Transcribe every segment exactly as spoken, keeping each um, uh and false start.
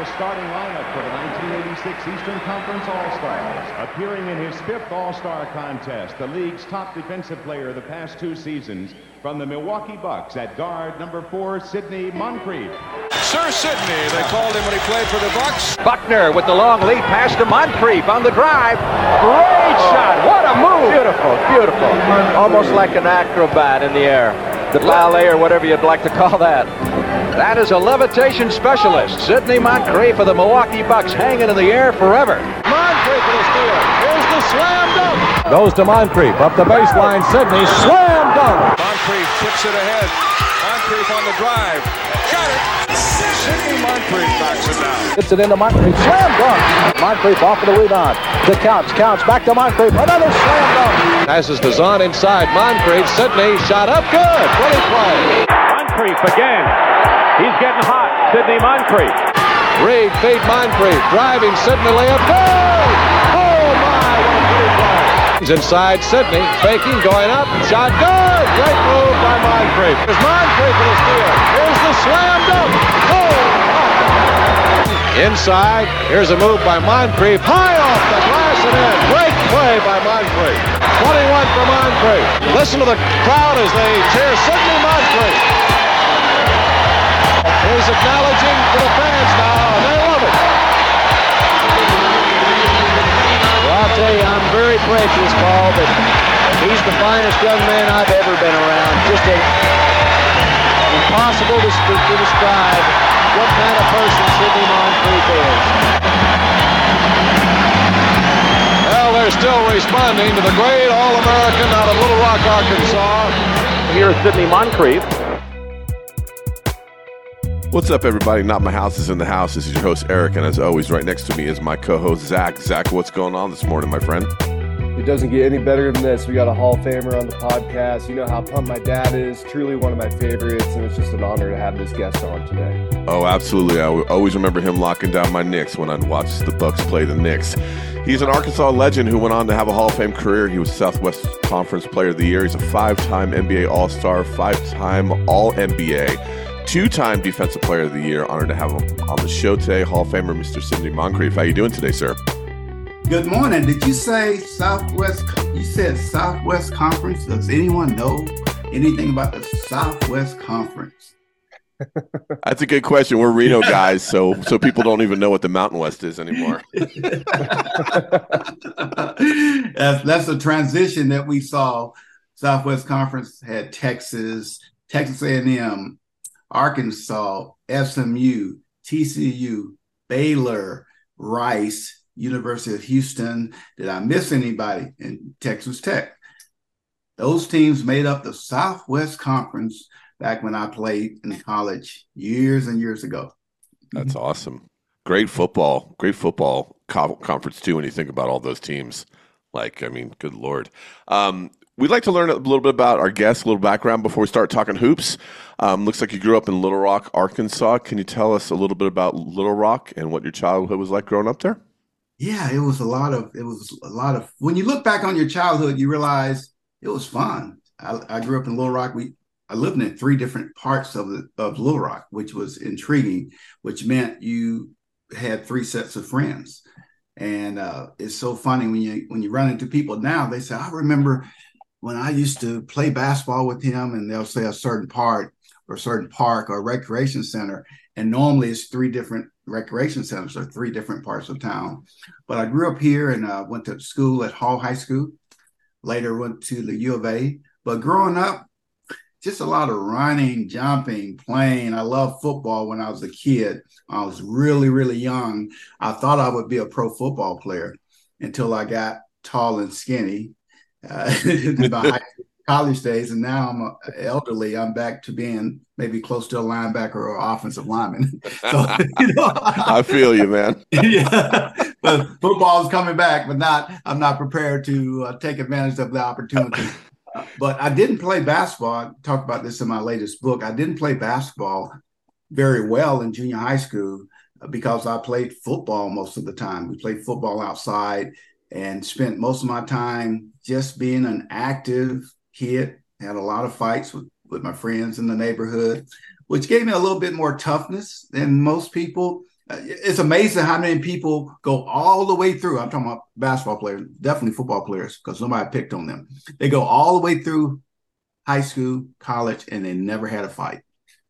starting lineup for the nineteen eighty-six Eastern Conference All-Stars. Appearing in his fifth All-Star contest, the league's top defensive player the past two seasons, from the Milwaukee Bucks at guard number four, Sidney Moncrief. Sir Sidney, they called him when he played for the Bucks. Buckner with the long lead pass to Moncrief on the drive. Great shot. What a move. Beautiful, beautiful. Almost like an acrobat in the air. The ballet or whatever you'd like to call that. That is a levitation specialist. Sidney Moncrief of the Milwaukee Bucks hanging in the air forever. Moncrief with a steal. Here's the slam dunk. Goes to Moncrief. Up the baseline. Sidney. Slam dunk. Moncrief chips it ahead. Moncrief on the drive. Got it. Sidney Moncrief knocks it down. Gets it into Moncrief. Slam dunk. Moncrief off of the rebound. To Counts. Counts back to Moncrief. Another slam dunk. Passes to Zahn inside. Moncrief. Sidney. Shot up. Good. Great play. Moncrief again. He's getting hot. Sidney Moncrief. Reed feed Moncrief. Driving. Sidney layup. Good. Oh, my. What a pretty play. He's inside. Sidney. Faking. Going up. Shot. Good. Great move by Moncrief. There's Moncrief with a steal. Here's the slam dunk. Oh, inside. Here's a move by Moncrief. High off the glass and in. Great play by Moncrief. twenty-one for Moncrief. Listen to the crowd as they cheer Sidney Moncrief. He's acknowledging for the fans now, and they love it. Well, I'll tell you, I'm very precious, Paul, but he's the finest young man I've ever been around. Just a, impossible to, to describe what kind of person Sidney Moncrief is. Well, they're still responding to the great All-American out of Little Rock, Arkansas. Here's Sidney Moncrief. What's up, everybody? Not My House is in the house. This is your host, Eric, and as always, right next to me is my co-host, Zach. Zach, what's going on this morning, my friend? It doesn't get any better than this. We got a Hall of Famer on the podcast. You know how pumped my dad is. Truly one of my favorites, and it's just an honor to have this guest on today. Oh, absolutely. I always remember him locking down my Knicks when I'd watch the Bucks play the Knicks. He's an Arkansas legend who went on to have a Hall of Fame career. He was Southwest Conference Player of the Year. He's a five-time N B A All-Star, five-time All-N B A. Two-time Defensive Player of the Year. Honored to have him on the show today. Hall of Famer, Mister Sidney Moncrief. How you doing today, sir? Good morning. Did you say Southwest? You said Southwest Conference. Does anyone know anything about the Southwest Conference? That's a good question. We're Reno guys, so so people don't even know what the Mountain West is anymore. that's, that's a transition that we saw. Southwest Conference had Texas, Texas A and M, Arkansas, S M U, T C U, Baylor, Rice, University of Houston. Did I miss anybody? And Texas Tech. Those teams made up the Southwest Conference back when I played in college years and years ago. That's awesome. Great football. Great football co- conference, too, when you think about all those teams. Like, I mean, good Lord. Um, we'd like to learn a little bit about our guests, a little background before we start talking hoops. Um, looks like you grew up in Little Rock, Arkansas. Can you tell us a little bit about Little Rock and what your childhood was like growing up there? Yeah, it was a lot of, it was a lot of, when you look back on your childhood, you realize it was fun. I, I grew up in Little Rock. We, I lived in three different parts of the, of Little Rock, which was intriguing, which meant you had three sets of friends. And uh, it's so funny when you, when you run into people now, they say, I remember when I used to play basketball with him, and they'll say a certain part or a certain park or recreation center. And normally it's three different recreation centers or three different parts of town. But I grew up here and uh, went to school at Hall High School. Later went to the U of A. But growing up, just a lot of running, jumping, playing. I loved football when I was a kid. I was really, really young. I thought I would be a pro football player until I got tall and skinny uh, in my college days. And now I'm a, elderly. I'm back to being maybe close to a linebacker or offensive lineman. So, you know, I feel you, man. Yeah, but football is coming back, but not. I'm not prepared to uh, take advantage of the opportunity. Uh, but I didn't play basketball. I talk about this in my latest book. I didn't play basketball very well in junior high school because I played football most of the time. We played football outside and spent most of my time just being an active kid. Had a lot of fights with, with my friends in the neighborhood, which gave me a little bit more toughness than most people. it's amazing how many people go all the way through. I'm talking about basketball players, definitely football players, because nobody picked on them. They go all the way through high school, college, and they never had a fight,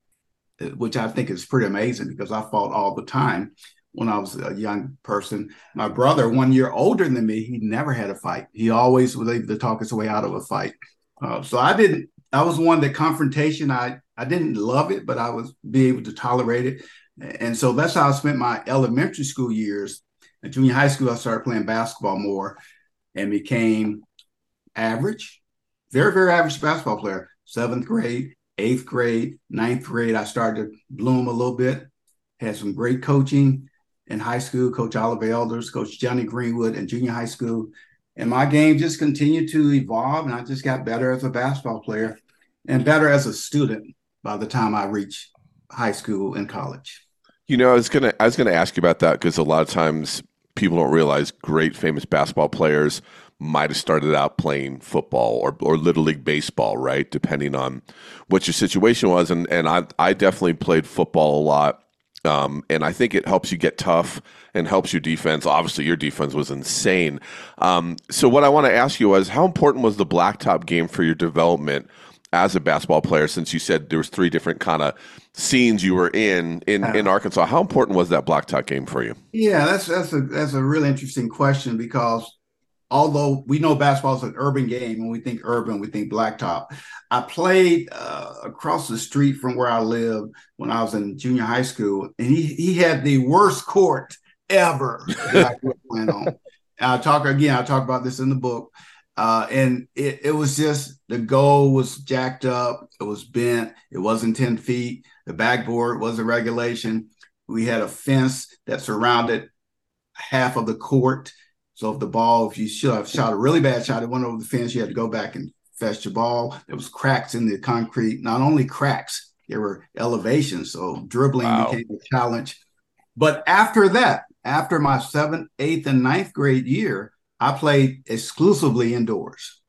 which I think is pretty amazing because I fought all the time when I was a young person. My brother, one year older than me, he never had a fight. He always was able to talk his way out of a fight. Uh, so I didn't, I was one that confrontation, I, I didn't love it, but I was be able to tolerate it. And so that's how I spent my elementary school years. In junior high school, I started playing basketball more and became average, very, very average basketball player. Seventh grade, eighth grade, ninth grade, I started to bloom a little bit. Had some great coaching in high school, Coach Oliver Elders, Coach Johnny Greenwood in junior high school. And my game just continued to evolve, and I just got better as a basketball player and better as a student by the time I reached high school and college. You know, I was gonna I was gonna ask you about that because a lot of times people don't realize great famous basketball players might have started out playing football or or little league baseball, right? Depending on what your situation was. And and I I definitely played football a lot. Um, and I think it helps you get tough and helps your defense. Obviously, your defense was insane. Um, so what I want to ask you was, how important was the blacktop game for your development as a basketball player, since you said there was three different kind of scenes you were in in, in Arkansas? How important was that blacktop game for you? Yeah, that's that's a that's a really interesting question because although we know basketball is an urban game, when we think urban, we think blacktop. I played uh, across the street from where I lived when I was in junior high school, and he he had the worst court ever that I could playing on. And I talk again. I talk about this in the book. Uh, and it, it was just, the goal was jacked up. It was bent. It wasn't ten feet. The backboard wasn't regulation. We had a fence that surrounded half of the court. So if the ball, if you should have shot a really bad shot, it went over the fence, you had to go back and fetch the ball. There was cracks in the concrete. Not only cracks, there were elevations. So dribbling wow. became a challenge. But after that, after my seventh, eighth, and ninth grade year, I played exclusively indoors,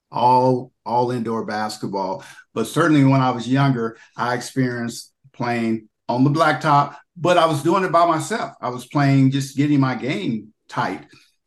all all indoor basketball. But certainly when I was younger, I experienced playing on the blacktop, but I was doing it by myself. I was playing, just getting my game tight.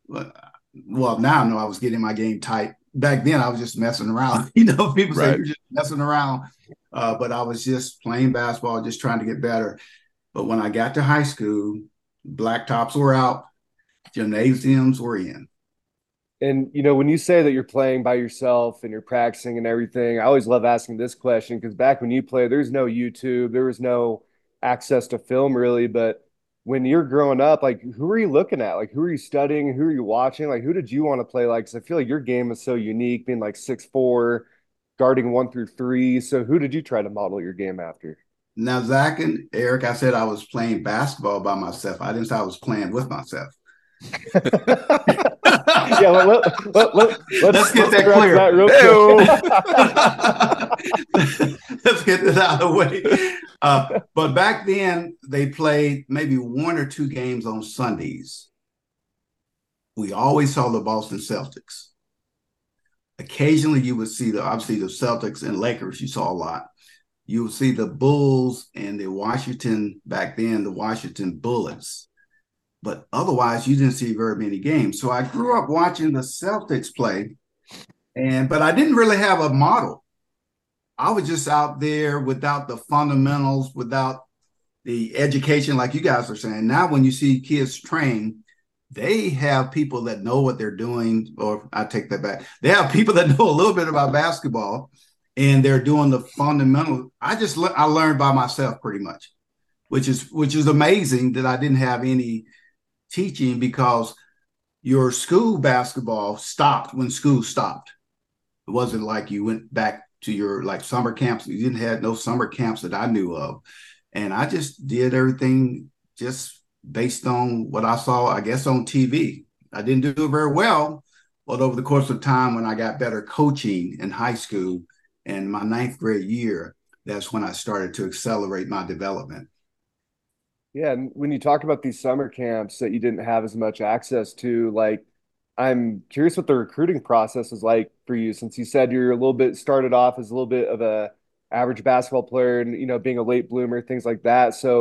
Well, now I know I was getting my game tight. Back then, I was just messing around. You know, people say right. you're just messing around. Uh, but I was just playing basketball, just trying to get better. But when I got to high school, blacktops were out, gymnasiums were in. And, you know, when you say that you're playing by yourself and you're practicing and everything, I always love asking this question because back when you played, there's no YouTube, there was no access to film really. But when you're growing up, like, who are you looking at? Like, who are you studying? Who are you watching? Like, who did you want to play like? Because I feel like your game is so unique, being like six four, guarding one through three. So who did you try to model your game after? Now, Zach and Eric, I said I was playing basketball by myself. I didn't say I was playing with myself. yeah, let, let, let, let, let's, let's get let's that clear. That real let's get this out of the way. Uh, but back then, they played maybe one or two games on Sundays. We always saw the Boston Celtics. Occasionally, you would see the obviously the Celtics and Lakers. You saw a lot. You would see the Bulls and the Washington back then, the Washington Bullets. But otherwise, you didn't see very many games. So I grew up watching the Celtics play, and but I didn't really have a model. I was just out there without the fundamentals, without the education, like you guys are saying. Now, when you see kids train, they have people that know what they're doing, or I take that back. They have people that know a little bit about basketball, and they're doing the fundamental. I just I learned by myself pretty much, which is which is amazing that I didn't have any teaching because your school basketball stopped when school stopped. It wasn't like you went back to your like summer camps. You didn't have no summer camps that I knew of. And I just did everything just based on what I saw, I guess, on T V. I didn't do it very well, but over the course of time when I got better coaching in high school and my ninth grade year, that's when I started to accelerate my development. Yeah, and when you talk about these summer camps that you didn't have as much access to, like, I'm curious what the recruiting process is like for you, since you said you're a little bit started off as a little bit of a average basketball player and, you know, being a late bloomer, things like that. So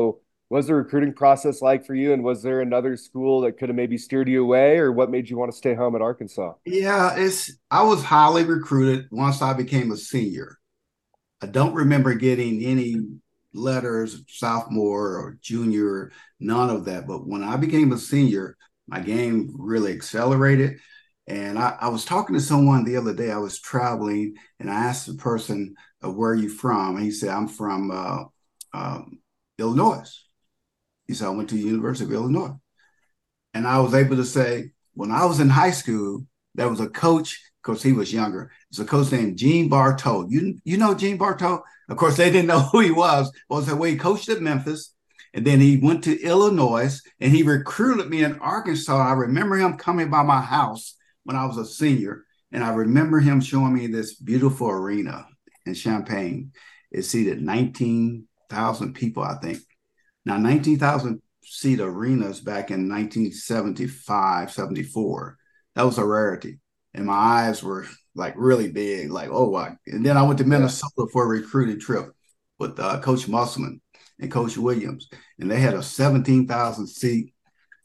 What's the recruiting process like for you? And was there another school that could have maybe steered you away, or what made you want to stay home at Arkansas? Yeah, it's I was highly recruited once I became a senior. I don't remember getting any letters, sophomore or junior, none of that. But when I became a senior, my game really accelerated. And I, I was talking to someone the other day. I was traveling, and I asked the person, uh, where are you from? And he said, I'm from uh, um, Illinois. He said, I went to the University of Illinois. And I was able to say, when I was in high school, there was a coach, because he was younger. It's a coach named Gene Bartow. You, you know Gene Bartow? Of course, they didn't know who he was. Well, I said, well, he coached at Memphis, and then he went to Illinois, and he recruited me in Arkansas. I remember him coming by my house when I was a senior, and I remember him showing me this beautiful arena in Champaign. It seated nineteen thousand people, I think. Now, nineteen thousand seat arenas back in nineteen seventy-five, seventy-four, that was a rarity. And my eyes were like really big, like, oh, wow. And then I went to Minnesota for a recruiting trip with uh, Coach Musselman and Coach Williams. And they had a seventeen thousand seat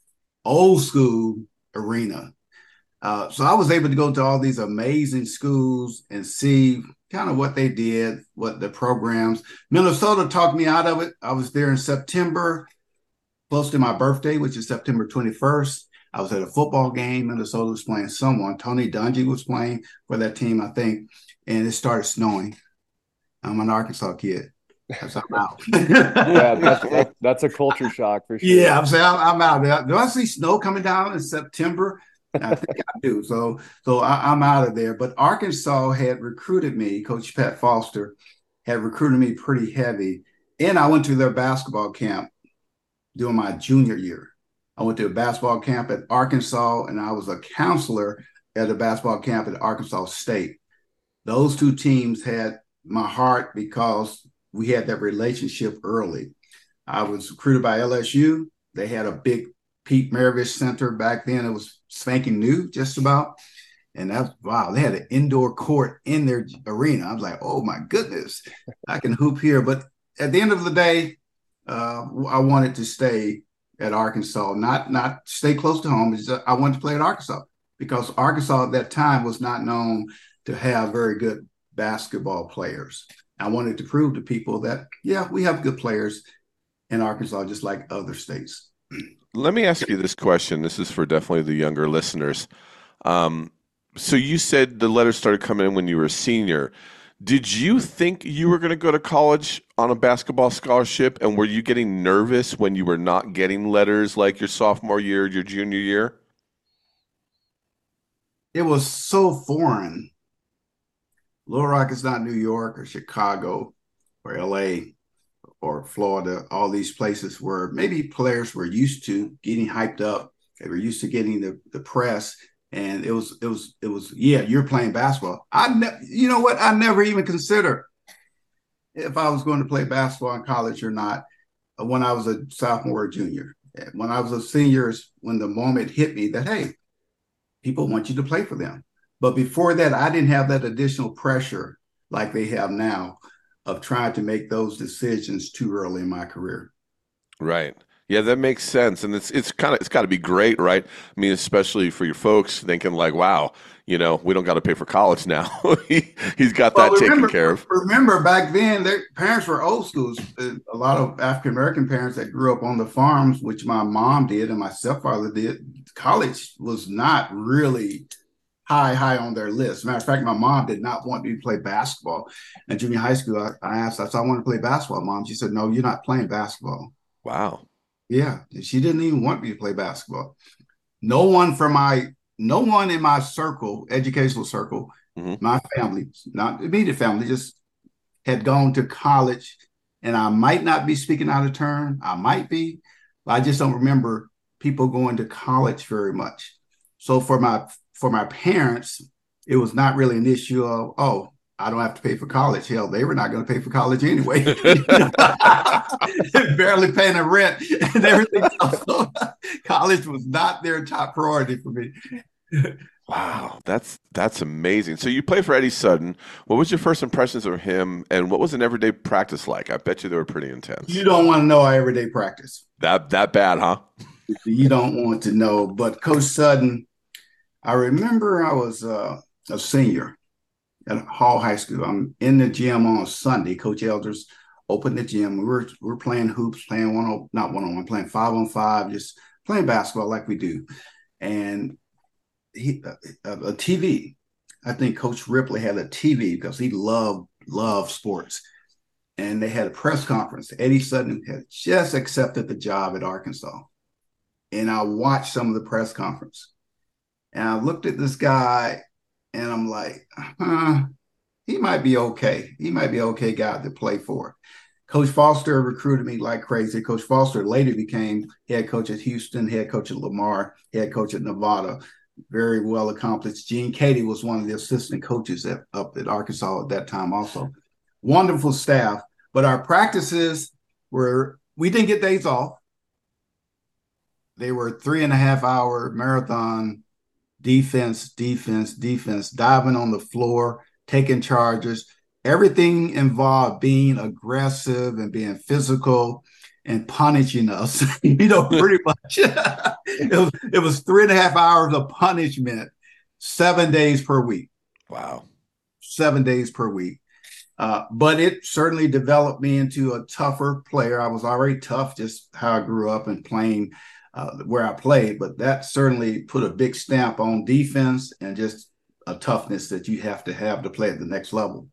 old school arena. Uh, so I was able to go to all these amazing schools and see kind of what they did, what the programs. Minnesota talked me out of it. I was there in September, close to my birthday, which is September twenty-first. I was at a football game. Minnesota was playing someone. Tony Dungy was playing for that team, I think, and it started snowing. I'm an Arkansas kid. So I'm out. yeah, that's, that, that's a culture shock for sure. Yeah, I'm saying I'm, I'm out. Do I see snow coming down in September? I think I do. So, so I, I'm out of there. But Arkansas had recruited me. Coach Pat Foster had recruited me pretty heavy, and I went to their basketball camp during my junior year. I went to a basketball camp at Arkansas, and I was a counselor at a basketball camp at Arkansas State. Those two teams had my heart because we had that relationship early. I was recruited by L S U. They had a big Pete Maravich Center back then. It was spanking new, just about. And that's, wow, they had an indoor court in their arena. I was like, oh, my goodness, I can hoop here. But at the end of the day, uh, I wanted to stay at Arkansas, not not stay close to home. Just, I wanted to play at Arkansas because Arkansas at that time was not known to have very good basketball players. I wanted to prove to people that, yeah, we have good players in Arkansas, just like other states. Let me ask you this question. This is for definitely the younger listeners. Um, so you said the letters started coming in when you were a senior. Did you think you were going to go to college on a basketball scholarship, and were you getting nervous when you were not getting letters like your sophomore year, your junior year? It was so foreign. Little Rock is not New York or Chicago or L A or Florida, all these places where maybe players were used to getting hyped up. They were used to getting the, the press. And it was, it was, it was, yeah, you're playing basketball. I, ne- you know what? I never even considered if I was going to play basketball in college or not when I was a sophomore or junior. When I was a senior, when the moment hit me that, hey, people want you to play for them. But before that, I didn't have that additional pressure like they have now of trying to make those decisions too early in my career. Right. Yeah, that makes sense. And it's it's kind of it's got to be great, right? I mean, especially for your folks thinking like, wow, you know, we don't got to pay for college now. he, he's got that well, remember, taken care of. Remember back then, their parents were old schools. A lot of African-American parents that grew up on the farms, which my mom did and my stepfather did, college was not really high, high on their list. Matter of fact, my mom did not want me to play basketball. In junior high school, I, I asked, I said, I want to play basketball, Mom. She said, no, you're not playing basketball. Wow. Yeah, she didn't even want me to play basketball. No one from my, no one in my circle, educational circle, mm-hmm. my family, not immediate family, just had gone to college. And I might not be speaking out of turn. I might be, but I just don't remember people going to college very much. So for my for my parents, it was not really an issue of, oh, I don't have to pay for college. Hell, they were not going to pay for college anyway. Barely paying the rent and everything else. College was not their top priority for me. Wow, that's that's amazing. So you played for Eddie Sutton. What was your first impressions of him, and what was an everyday practice like? I bet you they were pretty intense. You don't want to know our everyday practice. That that bad, huh? You don't want to know. But Coach Sutton, I remember I was uh, a senior at Hall High School. I'm in the gym on Sunday. Coach Elders opened the gym. We were we were playing hoops, playing one on not one on one, playing five on five, just playing basketball like we do. And he a, a T V. I think Coach Ripley had a T V because he loved loved sports. And they had a press conference. Eddie Sutton had just accepted the job at Arkansas. And I watched some of the press conference. And I looked at this guy and I'm like, huh, he might be okay. He might be an okay guy to play for. Coach Foster recruited me like crazy. Coach Foster later became head coach at Houston, head coach at Lamar, head coach at Nevada. Very well accomplished. Gene Cady was one of the assistant coaches at, up at Arkansas at that time also. Wonderful staff. But our practices were, we didn't get days off. They were three and a half hour marathon, defense, defense, defense, diving on the floor, taking charges. Everything involved being aggressive and being physical and punishing us, you know, pretty much. it, was, it was three and a half hours of punishment, seven days per week. Wow. Seven days per week. Uh, but it certainly developed me into a tougher player. I was already tough, just how I grew up and playing uh, where I played. But that certainly put a big stamp on defense and just a toughness that you have to have to play at the next level.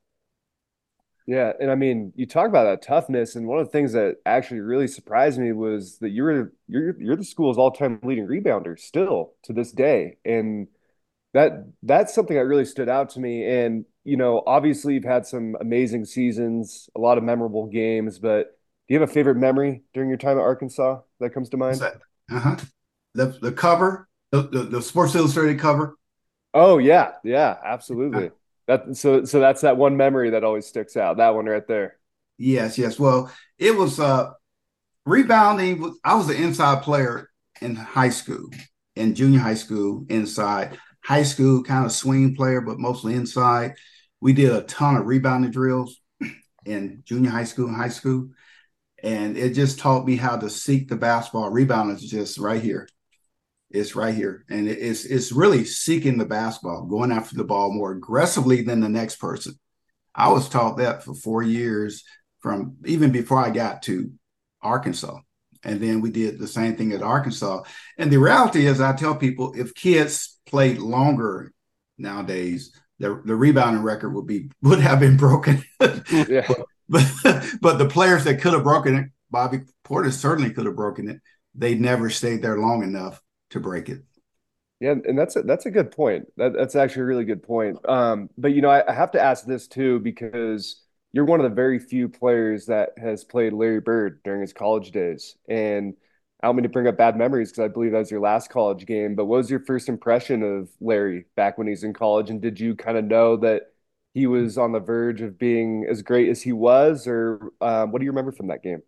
Yeah, and I mean, you talk about that toughness, and one of the things that actually really surprised me was that you're you're you're the school's all-time leading rebounder still to this day, and that that's something that really stood out to me. And you know, obviously, you've had some amazing seasons, a lot of memorable games, but do you have a favorite memory during your time at Arkansas that comes to mind? Uh-huh. The the cover, the, the the Sports Illustrated cover. Oh yeah, yeah, absolutely. That so so that's that one memory that always sticks out. That one right there. Yes, yes. Well, it was uh rebounding. I was an inside player in high school, in junior high school, inside. High school, kind of swing player, but mostly inside. We did a ton of rebounding drills in junior high school and high school. And it just taught me how to seek the basketball. Rebounding is just right here. It's right here. And it's it's really seeking the basketball, going after the ball more aggressively than the next person. I was taught that for four years from even before I got to Arkansas. And then we did the same thing at Arkansas. And the reality is, I tell people, if kids played longer nowadays, the, the rebounding record would be would have been broken. Yeah. but, but the players that could have broken it, Bobby Portis certainly could have broken it. They never stayed there long enough to break it. Yeah, and that's a, that's a good point. That, that's actually a really good point. Um, but you know, I, I have to ask this too, because you're one of the very few players that has played Larry Bird during his college days. And I don't mean to bring up bad memories because I believe that was your last college game, but what was your first impression of Larry back when he's in college? And did you kind of know that he was on the verge of being as great as he was, or um, what do you remember from that game?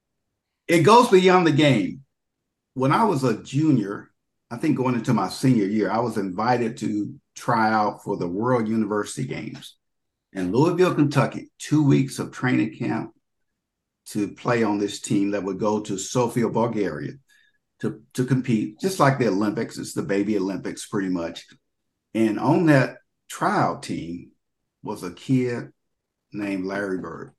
It goes beyond the game. When I was a junior, I think going into my senior year, I was invited to try out for the World University Games in Louisville, Kentucky, two weeks of training camp to play on this team that would go to Sofia, Bulgaria to, to compete, just like the Olympics. It's the baby Olympics pretty much. And on that tryout team was a kid named Larry Bird.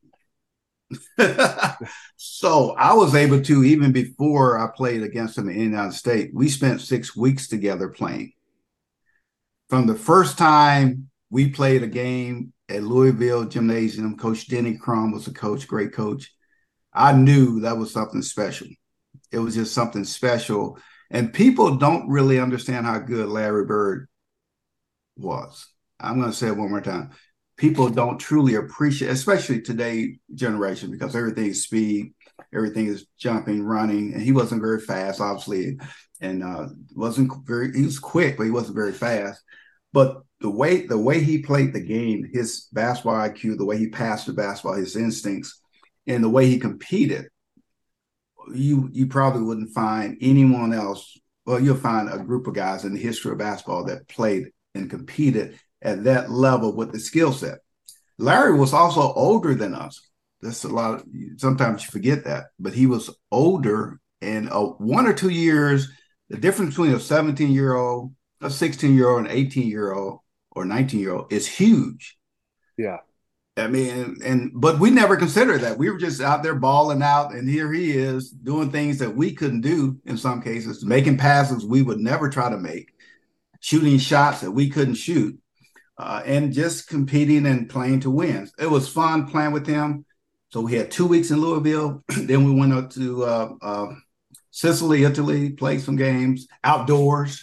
So I was able to, even before I played against him in the United States, we spent six weeks together playing. From the first time we played a game at Louisville Gymnasium, Coach Denny Crum was a coach, great coach. I knew that was something special. It was just something special. And people don't really understand how good Larry Bird was. I'm going to say it one more time. People don't truly appreciate, especially today's generation, because everything is speed, everything is jumping, running, and he wasn't very fast, obviously, and uh, wasn't very. He was quick, but he wasn't very fast. But the way the way he played the game, his basketball I Q, the way he passed the basketball, his instincts, and the way he competed, you you probably wouldn't find anyone else well, you'll find a group of guys in the history of basketball that played and competed at that level with the skill set. Larry was also older than us. That's a lot of, sometimes you forget that, but he was older, and uh, one or two years, the difference between a seventeen-year-old, a sixteen-year-old, an eighteen-year-old, or nineteen-year-old is huge. Yeah. I mean, and, and but we never considered that. We were just out there balling out, and here he is doing things that we couldn't do in some cases, making passes we would never try to make, shooting shots that we couldn't shoot, uh, and just competing and playing to win. It was fun playing with him. So we had two weeks in Louisville. Then we went up to uh, uh, Sicily, Italy, played some games outdoors.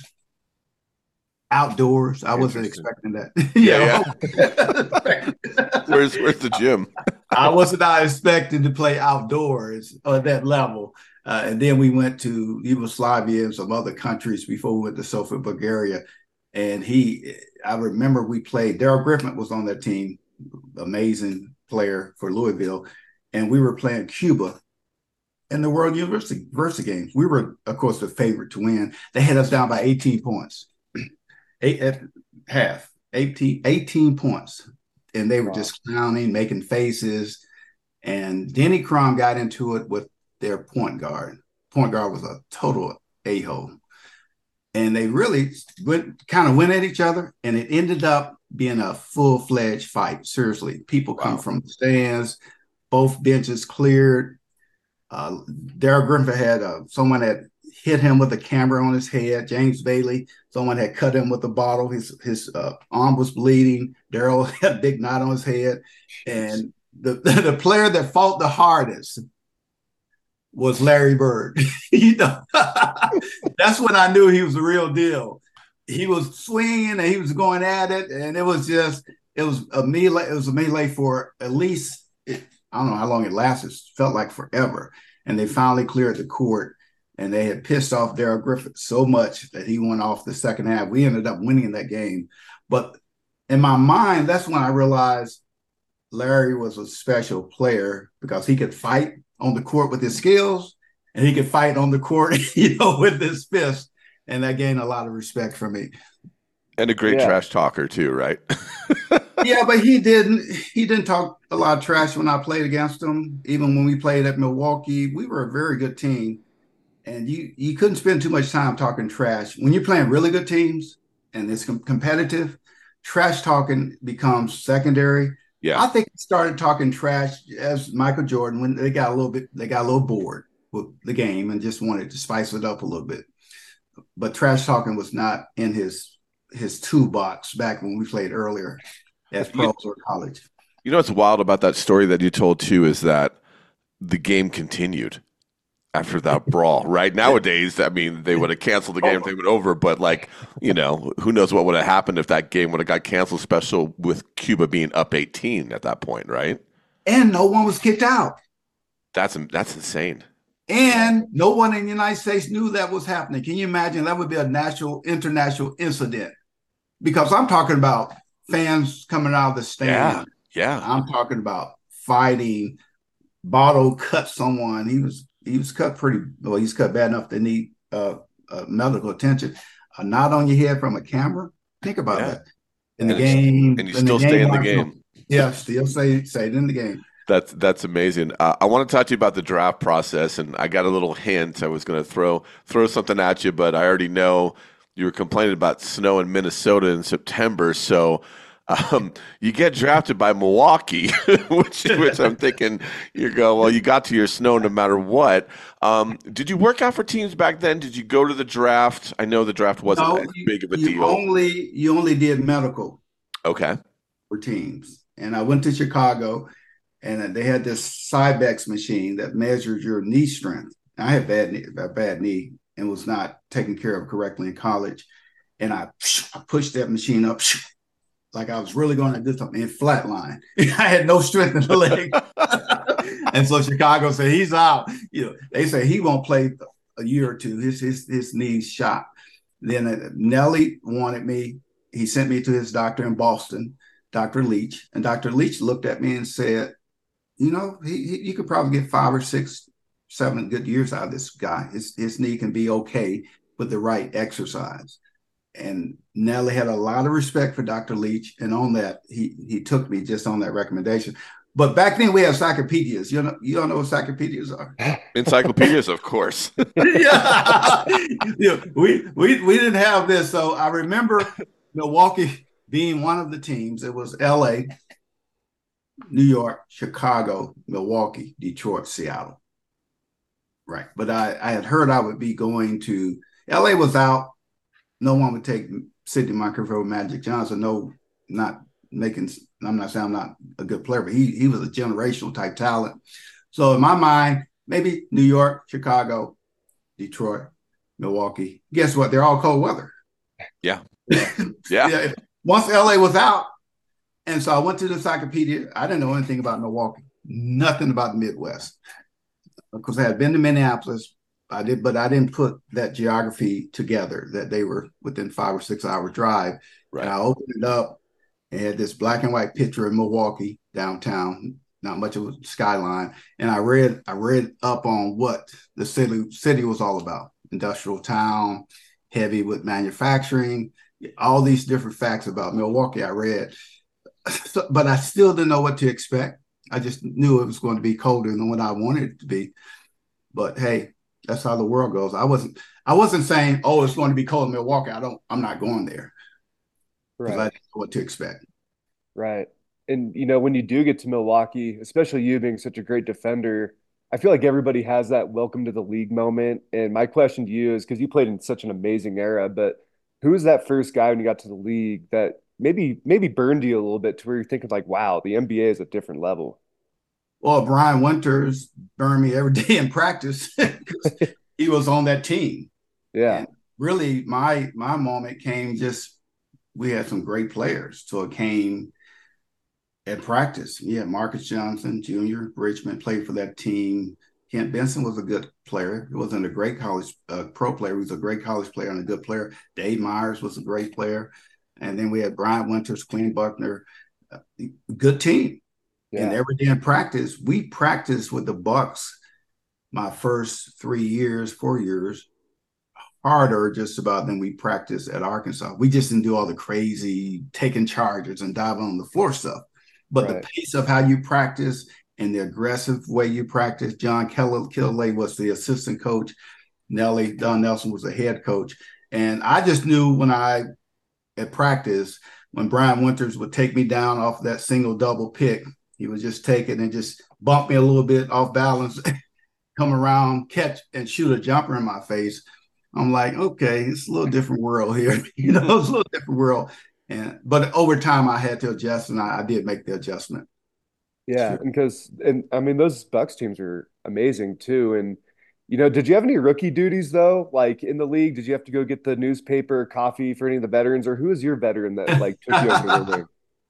Outdoors. I wasn't expecting that. yeah. yeah. where's where's the gym? I was not expecting to play outdoors at that level. Uh, and then we went to Yugoslavia and some other countries before we went to Sofia, Bulgaria. And he, I remember we played, Darrell Griffin was on that team, amazing player for Louisville. And we were playing Cuba in the World University, University Games. We were, of course, the favorite to win. They had us down by eighteen points. Eight at half, eighteen, eighteen points. And they were wow. just clowning, making faces. And Denny Crum got into it with their point guard. Point guard was a total a-hole. And they really went, kind of went at each other. And it ended up being a full-fledged fight. Seriously, people wow. come from the stands, both benches cleared. Uh, Darrell Griffin had uh, someone that hit him with a camera on his head. James Bailey, someone had cut him with a bottle. His his uh, arm was bleeding. Darrell had a big knot on his head. And the, the player that fought the hardest was Larry Bird. you know, that's when I knew he was the real deal. He was swinging and he was going at it, and it was just it was a melee. It was a melee for at least it, I don't know how long it lasted. It felt like forever. And they finally cleared the court. And they had pissed off Darrell Griffin so much that he went off the second half. We ended up winning that game. But in my mind, that's when I realized Larry was a special player because he could fight on the court with his skills and he could fight on the court, you know, with his fist. And that gained a lot of respect for me. And a great yeah. trash talker too, right? yeah, but he didn't he didn't talk a lot of trash when I played against him. Even when we played at Milwaukee, we were a very good team. And you you couldn't spend too much time talking trash. When you're playing really good teams and it's com- competitive, trash talking becomes secondary. Yeah, I think he started talking trash as Michael Jordan when they got a little bit they got a little bored with the game and just wanted to spice it up a little bit. But trash talking was not in his his toolbox back when we played earlier as pros or college. You know what's wild about that story that you told too is that the game continued after that brawl, right? Nowadays, I mean, they would have canceled the game if they went over, but like, you know, who knows what would have happened if that game would have got canceled, especially with Cuba being up eighteen at that point, right? And no one was kicked out. That's that's insane. And no one in the United States knew that was happening. Can you imagine? That would be a national, international incident. Because I'm talking about fans coming out of the stand. Yeah, yeah. I'm talking about fighting. Bottle cut someone. He was he was cut pretty well. He's cut bad enough to need uh, uh, medical attention. A knot on your head from a camera. Think about yeah. that. In the and game, and you still stay in the game. Yeah, still say say it in the game. That's that's amazing. Uh, I want to talk to you about the draft process, and I got a little hint. I was going to throw throw something at you, but I already know you were complaining about snow in Minnesota in September. So um, you get drafted by Milwaukee, which which I'm thinking you go, well, you got to your snow no matter what. Um, did you work out for teams back then? Did you go to the draft? I know the draft wasn't no, as you, big of a you deal. Only you only did medical. Okay. For teams, and I went to Chicago. And they had this Cybex machine that measures your knee strength. I had bad knee, a bad knee and was not taken care of correctly in college. And I, I pushed that machine up like I was really going to do something in flatline. I had no strength in the leg. And so Chicago said, he's out. You know, they say he won't play a year or two. His, his, his knee's shot. Then uh, Nelly wanted me. He sent me to his doctor in Boston, Doctor Leach. And Doctor Leach looked at me and said, you know, he, he you could probably get five or six, seven good years out of this guy. His his knee can be okay. with the right exercise. And Nelly had a lot of respect for Doctor Leach, and on that, he he took me just on that recommendation. But back then we had encyclopedias. You know, you don't know what encyclopedias are. Encyclopedias, of course. yeah. yeah, we we we didn't have this. So I remember Milwaukee being one of the teams. It was L A, New York, Chicago, Milwaukee, Detroit, Seattle. Right. But I, I had heard I would be going to L A was out. No one would take Sidney Moncrief, Magic Johnson. No, not making I'm not saying I'm not a good player, but he he was a generational type talent. So in my mind, maybe New York, Chicago, Detroit, Milwaukee. Guess what? They're all cold weather. Yeah. Yeah. yeah. Once L A was out, and so I went to the encyclopedia. I didn't know anything about Milwaukee, nothing about the Midwest. Because I had been to Minneapolis, I did, but I didn't put that geography together that they were within five or six hour drive. Right. And I opened it up and had this black and white picture of Milwaukee downtown, not much of a skyline. And I read, I read up on what the city city was all about: industrial town, heavy with manufacturing, all these different facts about Milwaukee. I read, so, but I still didn't know what to expect. I just knew it was going to be colder than what I wanted it to be. But hey, that's how the world goes. I wasn't I wasn't saying, oh, it's going to be cold in Milwaukee. I don't I'm not going there. Right. I didn't know what to expect. Right. And you know, when you do get to Milwaukee, especially you being such a great defender, I feel like everybody has that welcome to the league moment. And my question to you is, because you played in such an amazing era, but who was that first guy when you got to the league that maybe maybe burned you a little bit to where you're thinking like, wow, the N B A is a different level? Well, Brian Winters burned me every day in practice because he was on that team. Yeah. And really, my my moment came just, we had some great players. So it came at practice. Yeah, Marcus Johnson Junior, Richmond, played for that team. Kent Benson was a good player. He wasn't a great college uh, pro player. He was a great college player and a good player. Dave Myers was a great player. And then we had Brian Winters, Quinn Buckner, uh, good team. Yeah. And every day in practice, we practiced with the Bucks my first three years, four years, harder just about than we practiced at Arkansas. We just didn't do all the crazy taking charges and diving on the floor stuff. But right. the pace of how you practice and the aggressive way you practice, John Killelay was the assistant coach. Nelly, Don Nelson was the head coach. And I just knew when I, at practice, when Brian Winters would take me down off that single double pick, he would just take it and just bump me a little bit off balance, come around, catch, and shoot a jumper in my face. I'm like, okay, it's a little different world here. you know, it's a little different world. And but over time, I had to adjust, and I, I did make the adjustment. Yeah, sure. because and I mean those Bucks teams are amazing too. And you know, did you have any rookie duties though? Like in the league, did you have to go get the newspaper, coffee for any of the veterans, or who is your veteran that like took you over the league?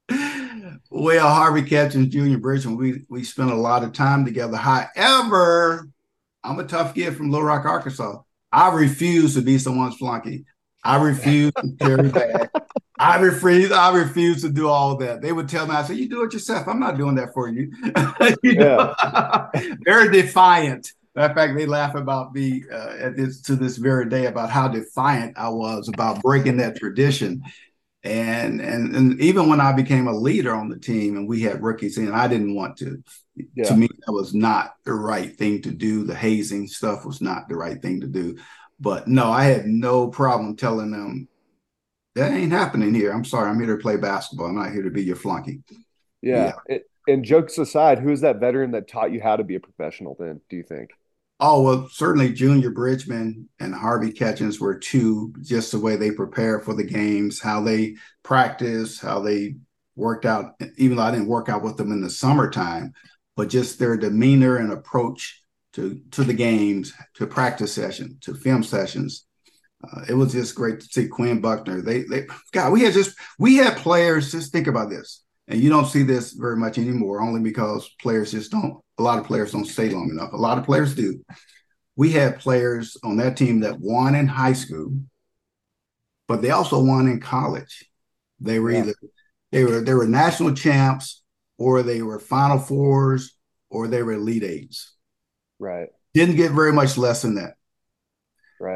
Well, Harvey Catchings, Junior Bridgman, we we spent a lot of time together. However, I'm a tough kid from Little Rock, Arkansas. I refuse to be someone's flunky. I refuse to carry bag. I refuse. I refuse to do all that. They would tell me, I said, "You do it yourself. I'm not doing that for you." you know? Very defiant. Matter of fact, they laugh about me uh, at this to this very day about how defiant I was about breaking that tradition. And, and and even when I became a leader on the team and we had rookies in, I didn't want to. Yeah. To me, that was not the right thing to do. The hazing stuff was not the right thing to do. But no, I had no problem telling them, that ain't happening here. I'm sorry. I'm here to play basketball. I'm not here to be your flunky. Yeah. yeah. It, and jokes aside, who is that veteran that taught you how to be a professional then, do you think? Oh, well, certainly Junior Bridgman and Harvey Catchings were two, just the way they prepare for the games, how they practice, how they worked out, even though I didn't work out with them in the summertime, but just their demeanor and approach to, to the games, to practice session, to film sessions. Uh, it was just great to see Quinn Buckner. They, they, God, we had just, we had players, just think about this. And you don't see this very much anymore, only because players just don't, a lot of players don't stay long enough. A lot of players do. We had players on that team that won in high school, but they also won in college. They were yeah. either, they were, they were national champs, or they were Final Fours, or they were Elite Eights. Right. Didn't get very much less than that. Right.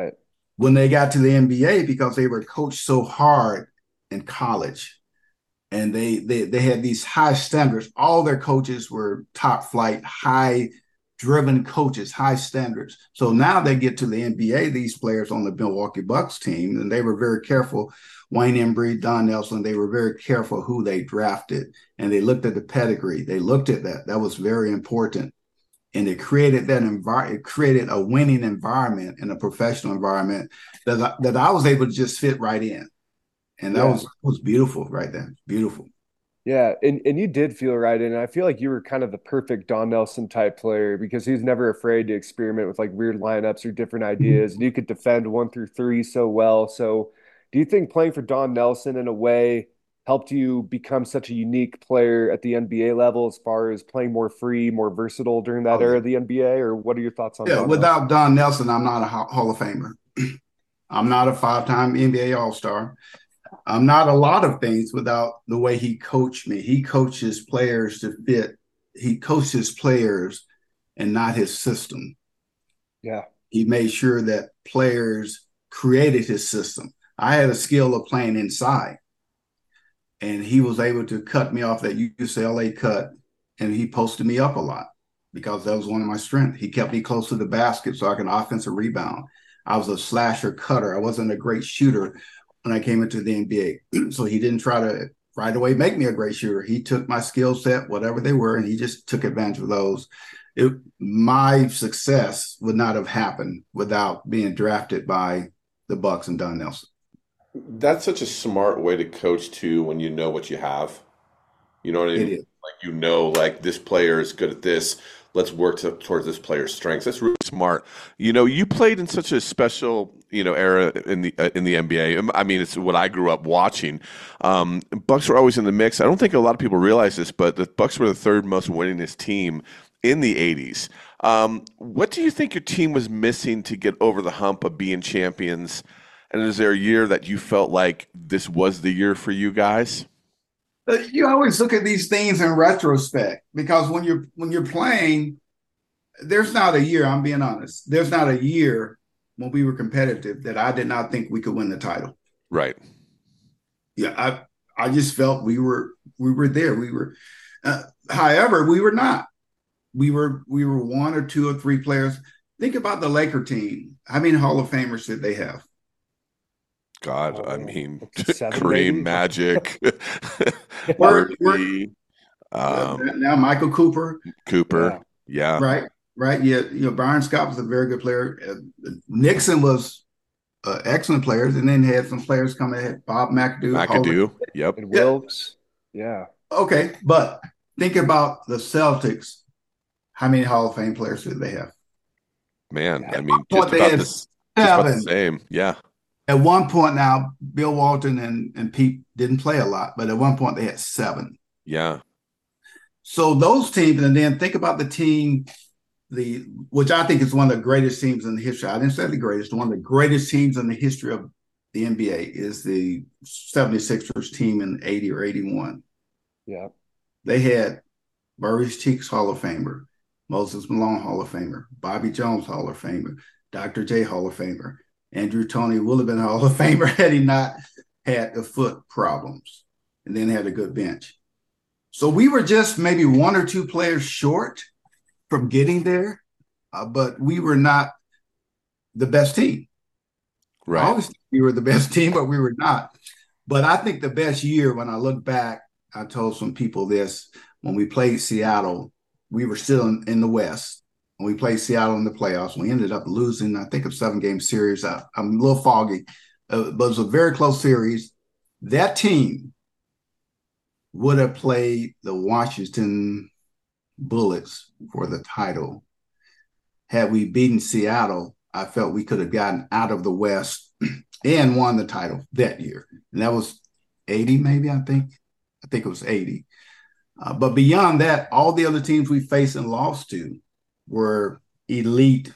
when they got to the N B A, because they were coached so hard in college, and they they they had these high standards. All their coaches were top flight, high driven coaches, high standards. So now they get to the N B A, these players on the Milwaukee Bucks team, and they were very careful. Wayne Embry, Don Nelson, they were very careful who they drafted, and they looked at the pedigree. They looked at that. That was very important. And it created that environment. It created a winning environment and a professional environment that I, that I was able to just fit right in. And that yeah. was was beautiful right there. Beautiful. Yeah, and, and you did feel right in. And I feel like you were kind of the perfect Don Nelson type player because he was never afraid to experiment with like weird lineups or different ideas. And you could defend one through three so well. So do you think playing for Don Nelson in a way helped you become such a unique player at the N B A level as far as playing more free, more versatile during that oh, era of the N B A? Or what are your thoughts on that? Yeah, Don without Nelson? Don Nelson, I'm not a Hall of Famer. I'm not a five-time N B A All-Star. I'm not a lot of things without the way he coached me. He coaches players to fit. He coaches players and not his system. Yeah. He made sure that players created his system. I had a skill of playing inside, and he was able to cut me off that U C L A cut, and he posted me up a lot because that was one of my strengths. He kept me close to the basket so I can offensive rebound. I was a slasher cutter. I wasn't a great shooter when I came into the N B A. So he didn't try to right away make me a great shooter. He took my skill set, whatever they were, and he just took advantage of those. It, my success would not have happened without being drafted by the Bucks and Don Nelson. That's such a smart way to coach too when you know what you have. You know what I mean? Like, you know, like this player is good at this. Let's work to, towards this player's strengths. That's really smart. You know, you played in such a special, you know, era in the uh, in the N B A. I mean, it's what I grew up watching. Um, Bucks were always in the mix. I don't think a lot of people realize this, but the Bucks were the third most winningest team in the eighties. Um, what do you think your team was missing to get over the hump of being champions? And is there a year that you felt like this was the year for you guys? You always look at these things in retrospect, because when you're when you're playing, there's not a year, I'm being honest, there's not a year when we were competitive that I did not think we could win the title. Right. Yeah, I I just felt we were we were there. We were, uh, however, we were not. We were we were one or two or three players. Think about the Laker team. How many Hall of Famers did they have? God, I mean, Seven, Kareem, maybe? Magic, We're- Murphy, um, now Michael Cooper, Cooper, yeah, right, right. Yeah, you know, Byron Scott was a very good player. Uh, Nixon was uh, excellent players, and then had some players come ahead. Bob McAdoo, McAdoo, yep, And Wilkes. Yeah. Okay, but think about the Celtics. How many Hall of Fame players did they have? man. At I mean, one point just they about, had the, just about the seven. same, yeah. At one point now, Bill Walton and, and Pete didn't play a lot, but at one point they had seven. Yeah. So those teams, and then think about the team, the which I think is one of the greatest teams in the history. I didn't say the greatest. One of the greatest teams in the history of the N B A is the seventy-sixers team in eighty or eighty-one. Yeah. They had Maurice Cheeks, Hall of Famer, Moses Malone, Hall of Famer, Bobby Jones, Hall of Famer, Doctor J, Hall of Famer. Andrew Toney would have been a Hall of Famer had he not had the foot problems and then had a good bench. So we were just maybe one or two players short from getting there, uh, but we were not the best team. Right. Obviously, we were the best team, but we were not. But I think the best year, when I look back, I told some people this, when we played Seattle, we were still in, in the West. When we played Seattle in the playoffs, we ended up losing, I think, a seven-game series. I, I'm a little foggy, uh, but it was a very close series. That team would have played the Washington Bullets for the title. Had we beaten Seattle, I felt we could have gotten out of the West and won the title that year. And that was eighty, maybe, I think. I think it was eighty. Uh, but beyond that, all the other teams we faced and lost to were elite,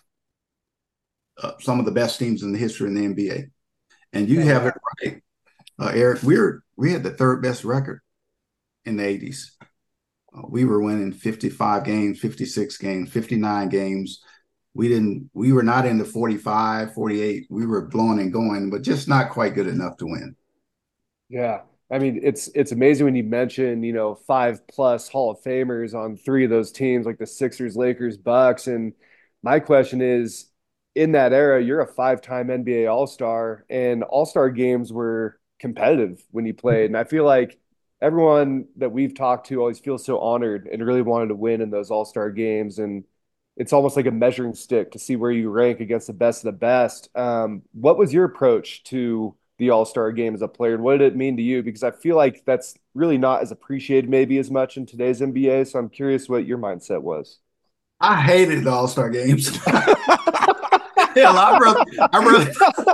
uh, some of the best teams in the history in the N B A. And you have it right, uh, Eric. We're we had the third best record in the eighties. Uh, we were winning fifty-five games, fifty-six games, fifty-nine games. we didn't, we were not in the forty-five, forty-eight. We were blowing and going, but just not quite good enough to win. Yeah. I mean, it's it's amazing when you mention, you know, five plus Hall of Famers on three of those teams, like the Sixers, Lakers, Bucks. And my question is, in that era, you're a five-time N B A All-Star, and All-Star games were competitive when you played. And I feel like everyone that we've talked to always feels so honored and really wanted to win in those All-Star games. And it's almost like a measuring stick to see where you rank against the best of the best. Um, what was your approach to the All-Star game as a player, and what did it mean to you? Because I feel like that's really not as appreciated maybe as much in today's N B A. So I'm curious what your mindset was. I hated the All-Star games. Hell, I rather, I rather,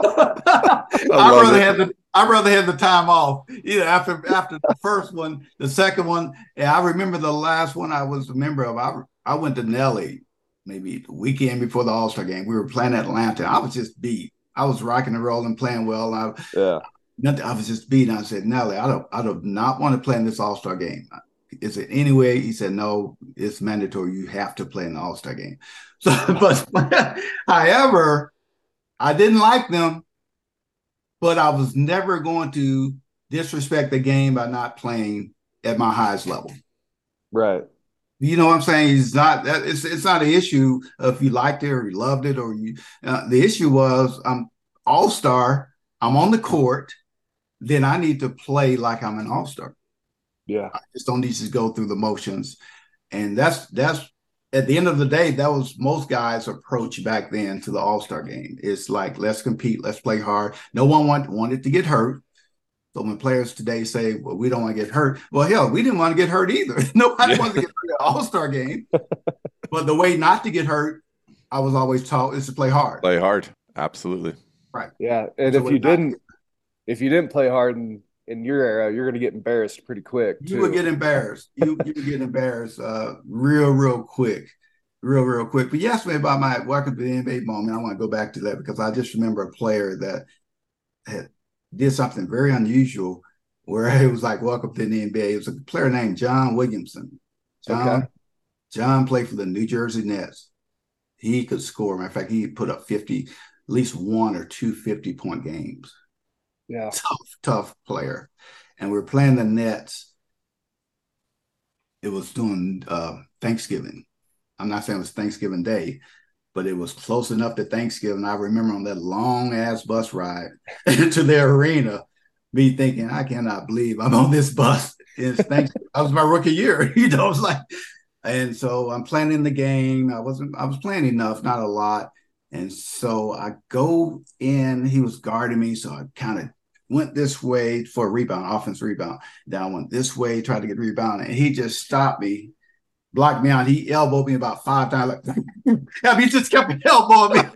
I rather have the, I rather have the time off. Either after after the first one, the second one. Yeah, I remember the last one I was a member of. I I went to Nelly maybe the weekend before the All-Star game. We were playing Atlanta. I was just beat. I was rocking and rolling, playing well. I, yeah, nothing, I was just beat. I said, Nelly, I don't, I do not want to play in this All-Star game. Is it anyway? He said, no, it's mandatory. You have to play in the All-Star game. So, but however, I didn't like them, but I was never going to disrespect the game by not playing at my highest level. Right. You know what I'm saying? It's not that it's it's not an issue if you liked it or you loved it or you. Uh, the issue was I'm all-star. I'm on the court. Then I need to play like I'm an all-star. Yeah, I just don't need to go through the motions, and that's that's at the end of the day that was most guys' approach back then to the All-Star game. It's like let's compete, let's play hard. No one want, wanted to get hurt. So when players today say, well, we don't want to get hurt. Well, hell, we didn't want to get hurt either. Nobody yeah. wanted to get hurt at the All-Star game. But the way not to get hurt, I was always taught, is to play hard. Play hard. Absolutely. Right. Yeah. And so if you didn't, if you didn't play hard in, in your era, you're going to get embarrassed pretty quick. You too. would get embarrassed. you, you would get embarrassed uh, real, real quick. Real, real quick. But you asked me about my welcome to the N B A moment. I want to go back to that because I just remember a player that had did something very unusual where it was like, welcome to the N B A. It was a player named John Williamson. John, okay. John played for the New Jersey Nets. He could score. Matter of fact, he put up fifty, at least one or two fifty-point games. Yeah. Tough, tough player. And we were playing the Nets. It was doing uh, Thanksgiving. I'm not saying it was Thanksgiving Day, but it was close enough to Thanksgiving. I remember on that long-ass bus ride to the arena, me thinking, I cannot believe I'm on this bus. It's Thanksgiving. That was my rookie year. You know, it was like, and so I'm playing the game. I wasn't, I was playing enough, not a lot. And so I go in, he was guarding me. So I kind of went this way for a rebound, offensive rebound. Then I went this way, tried to get rebound, and he just stopped me. Blocked me out. He elbowed me about five times. Like, I mean, he just kept elbowing me.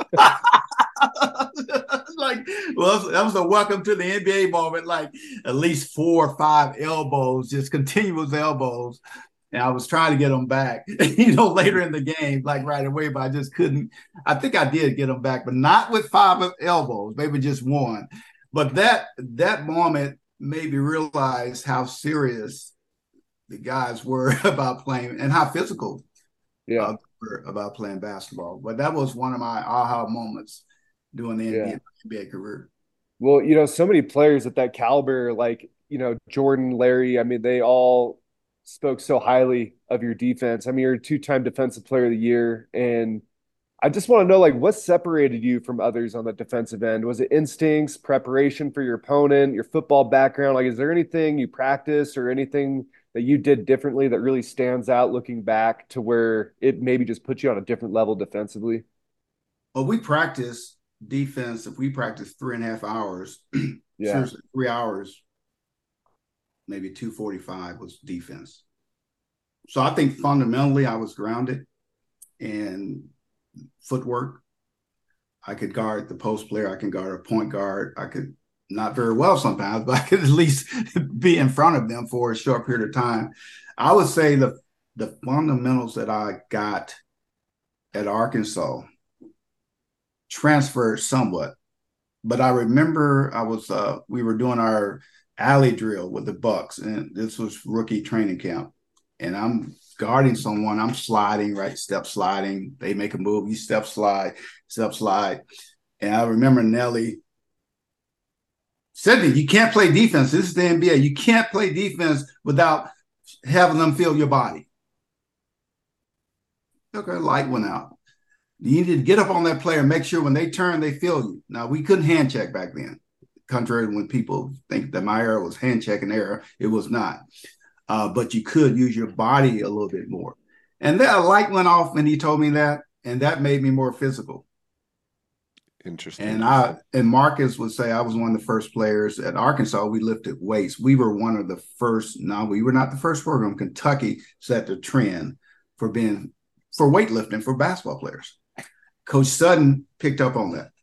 Like, well, that was a welcome to the N B A moment. Like at least four or five elbows, just continuous elbows. And I was trying to get them back, you know, later in the game, like right away, but I just couldn't. I think I did get them back, but not with five elbows, maybe just one. But that that moment made me realize how serious the guys were about playing and how physical yeah. uh, were about playing basketball. But that was one of my aha moments doing the yeah. N B A career. Well, you know, so many players at that caliber, like, you know, Jordan, Larry, I mean, they all spoke so highly of your defense. I mean, you're a two-time defensive player of the year. And I just want to know, like, what separated you from others on the defensive end? Was it instincts, preparation for your opponent, your football background? Like, is there anything you practiced or anything that you did differently that really stands out looking back to where it maybe just put you on a different level defensively? Well, we practice defense. If we practice three and a half hours, yeah. seriously, three hours, maybe two forty-five was defense. So I think fundamentally I was grounded in footwork. I could guard the post player. I can guard a point guard. I could not very well sometimes, but I could at least be in front of them for a short period of time. I would say the the fundamentals that I got at Arkansas transferred somewhat. But I remember I was uh, we were doing our alley drill with the Bucks, and this was rookie training camp. And I'm guarding someone, I'm sliding, right? Step sliding. They make a move, you step slide, step slide. And I remember Nelly said to me, you can't play defense. This is the N B A. You can't play defense without having them feel your body. Okay, light went out. You need to get up on that player and make sure when they turn, they feel you. Now, we couldn't hand check back then. Contrary to when people think that my era was hand checking era, it was not. Uh, but you could use your body a little bit more. And then a light went off when he told me that, and that made me more physical. Interesting. And I and Marcus would say I was one of the first players at Arkansas. We lifted weights. We were one of the first. No, we were not the first program. Kentucky set the trend for being for weightlifting for basketball players. Coach Sutton picked up on that.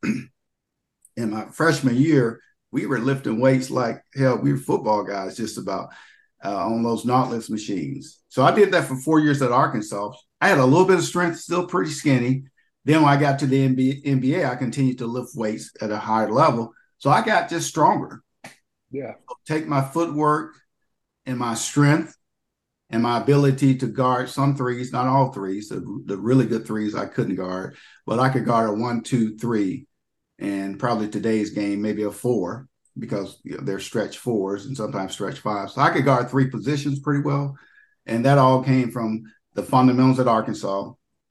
In my freshman year, we were lifting weights like hell. We were football guys, just about uh, on those Nautilus machines. So I did that for four years at Arkansas. I had a little bit of strength, still pretty skinny. Then when I got to the N B A, I continued to lift weights at a higher level. So I got just stronger. Yeah. Take my footwork and my strength and my ability to guard some threes, not all threes, the, the really good threes I couldn't guard, but I could guard a one, two, three, and probably today's game, maybe a four, because you know, they're stretch fours and sometimes stretch fives. So I could guard three positions pretty well. And that all came from the fundamentals at Arkansas.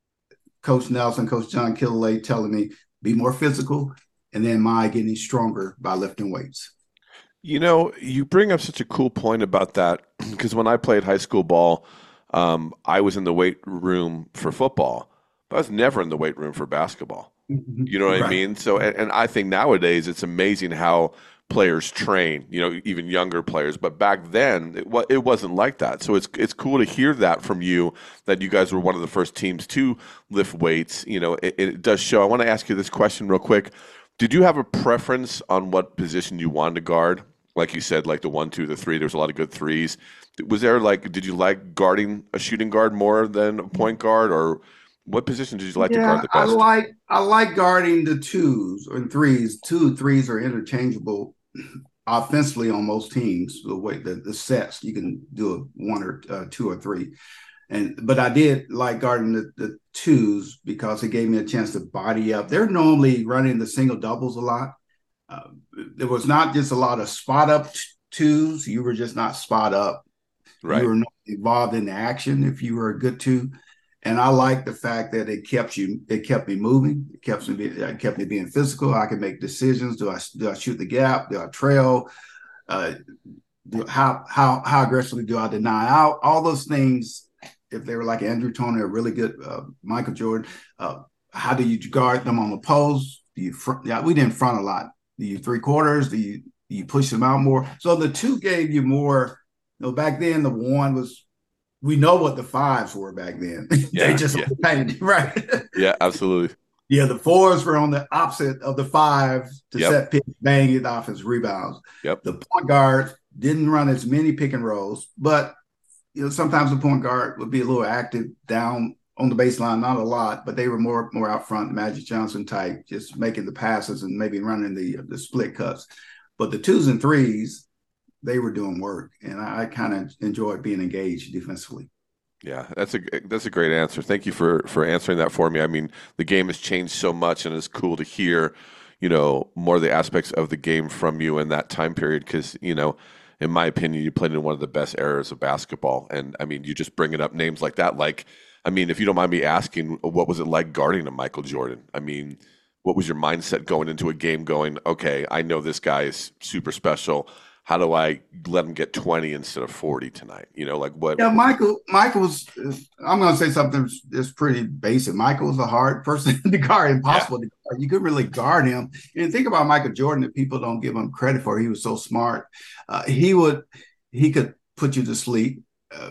Coach Nelson, Coach John Killalay telling me, be more physical, and then my getting stronger by lifting weights. You know, you bring up such a cool point about that, because when I played high school ball, um, I was in the weight room for football, but I was never in the weight room for basketball. You know what right. I mean? So, and, and I think nowadays it's amazing how players train, you know, even younger players. But back then, it, it wasn't like that. So it's it's cool to hear that from you, that you guys were one of the first teams to lift weights. You know, it, it does show. I want to ask you this question real quick. Did you have a preference on what position you wanted to guard? Like you said, like the one, two, the three, there was a lot of good threes. Was there like, did you like guarding a shooting guard more than a point guard, or what position did you like yeah, to guard the best? I like I like guarding the twos and threes. Two threes are interchangeable offensively on most teams. The way the, the sets, you can do a one or uh, two or three. And but I did like guarding the, the twos because it gave me a chance to body up. They're normally running the single doubles a lot. Uh, there was not just a lot of spot up t- twos. You were just not spot up. Right. You were not involved in the action if you were a good two. And I like the fact that it kept you, it kept me moving. It kept me, it kept me being physical. I could make decisions. Do I, do I shoot the gap? Do I trail? Uh, do, how, how, how aggressively do I deny out? All those things, if they were like Andrew Toney, a really good uh, Michael Jordan, uh, how do you guard them on the post? Do you front? Yeah, we didn't front a lot. Do you three quarters? Do you, do you push them out more? So the two gave you more. You know, back then the one was, we know what the fives were back then. Yeah, they just yeah. painted, right? Yeah, absolutely. Yeah, the fours were on the opposite of the fives to Yep. set picks, bang, get offense rebounds. Yep. The point guards didn't run as many pick and rolls, but you know sometimes the point guard would be a little active down on the baseline, not a lot, but they were more more out front, Magic Johnson type, just making the passes and maybe running the the split cuts. But the twos and threes, they were doing work, and I, I kind of enjoyed being engaged defensively. Yeah, that's a that's a great answer. Thank you for for answering that for me. I mean, the game has changed so much, and it's cool to hear, you know, more of the aspects of the game from you in that time period. Because you know, in my opinion, you played in one of the best eras of basketball, and I mean, you just bringing up names like that. Like, I mean, if you don't mind me asking, what was it like guarding a Michael Jordan? I mean, what was your mindset going into a game? Going, okay, I know this guy is super special. How do I let him get twenty instead of forty tonight? You know, like what? Yeah, Michael. Michael's. I'm going to say something that's pretty basic. Michael was a hard person to guard, impossible yeah. to guard. You couldn't really guard him. And think about Michael Jordan that people don't give him credit for. He was so smart. Uh, he would. He could put you to sleep. Uh,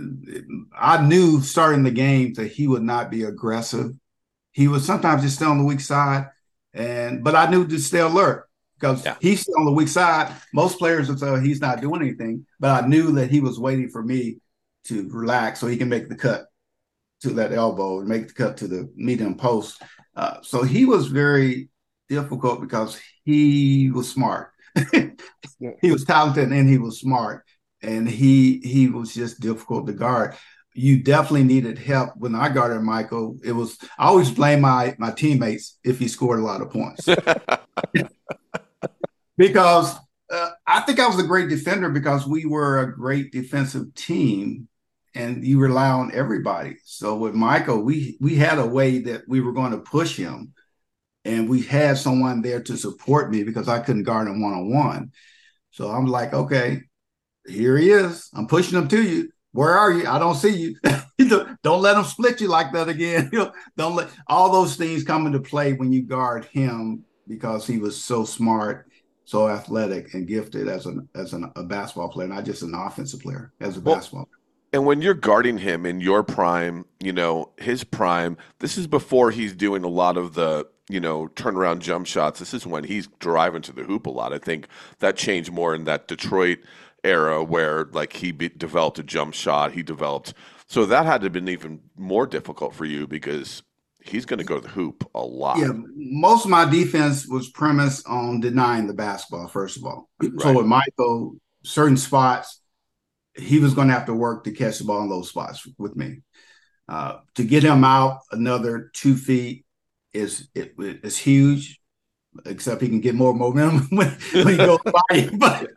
I knew starting the game that he would not be aggressive. He would sometimes just stay on the weak side, and but I knew to stay alert. Because yeah. he's still on the weak side. Most players would say he's not doing anything, but I knew that he was waiting for me to relax so he can make the cut to that elbow and make the cut to the medium post. Uh, so he was very difficult because he was smart. He was talented and he was smart, and he he was just difficult to guard. you definitely needed help. When I guarded Michael, it was I always blame my my teammates if he scored a lot of points. Because uh, I think I was a great defender because we were a great defensive team and you rely on everybody. So with Michael, we we had a way that we were going to push him, and we had someone there to support me because I couldn't guard him one-on-one. So I'm like, okay, here he is. I'm pushing him to you. Where are you? I don't see you. Don't let him split you like that again. Don't let all those things come into play when you guard him because he was so smart, so athletic and gifted as an as an, a basketball player, not just an offensive player, as a well, basketball player. And when you're guarding him in your prime, you know, his prime, this is before he's doing a lot of the, you know, turnaround jump shots. This is when he's driving to the hoop a lot. I think that changed more in that Detroit era where, like, he be, developed a jump shot. He developed – so that had to have been even more difficult for you because he's going to go to the hoop a lot. Yeah, most of my defense was premised on denying the basketball, first of all. Right. So with Michael, certain spots – he was going to have to work to catch the ball in those spots with me. Uh, to get him out another two feet is it, it's huge, except he can get more momentum when, when he goes by. But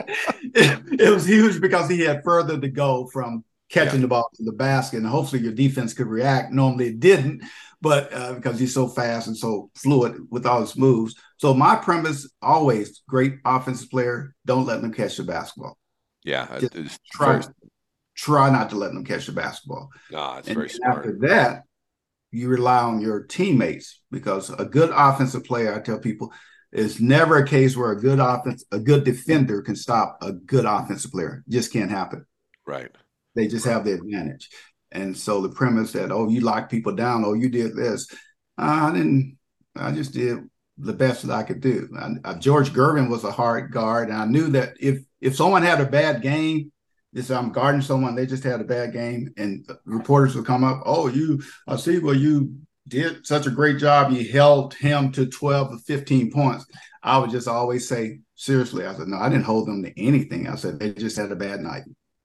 it, it was huge because he had further to go from catching yeah. the ball to the basket, and hopefully your defense could react. Normally it didn't, but uh, because he's so fast and so fluid with all his moves. So my premise, always, great offensive player, don't let them catch the basketball. Yeah, it's try very... try not to let them catch the basketball. Nah, it's and very smart. After that, you rely on your teammates because a good offensive player, I tell people, is never a case where a good offense, a good defender can stop a good offensive player. It just can't happen. Right. They just have the advantage. And so the premise that, oh, you locked people down, oh, you did this. I didn't. I just did the best that I could do. I, I, George Gervin was a hard guard, and I knew that if if someone had a bad game, this I'm guarding someone, they just had a bad game, and reporters would come up, oh, you, I see, well, you did such a great job. You held him to twelve or fifteen points. I would just always say, seriously, I said, no, I didn't hold them to anything. I said, they just had a bad night.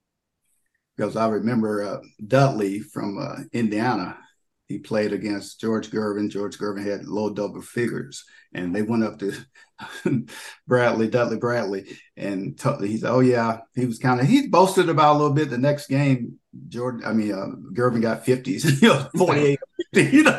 Because I remember uh, Dudley from uh, Indiana, he played against George Gervin. George Gervin had low double figures, and they went up to Bradley, Dudley Bradley, and t- he said, oh, yeah, he was kind of, he boasted about a little bit the next game. George, I mean, uh, Gervin got fifties, you know, forty-eight, fifty, you know.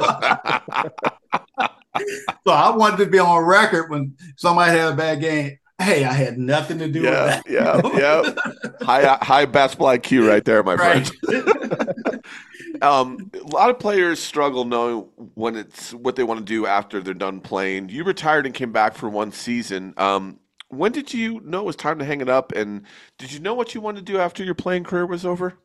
So I wanted to be on record when somebody had a bad game. Hey, I had nothing to do yeah, with that. Yeah, yeah. High, high basketball I Q right there, my right. friend. um, a lot of players struggle knowing when it's what they want to do after they're done playing. You retired and came back for one season. Um, when did you know it was time to hang it up? And did you know what you wanted to do after your playing career was over?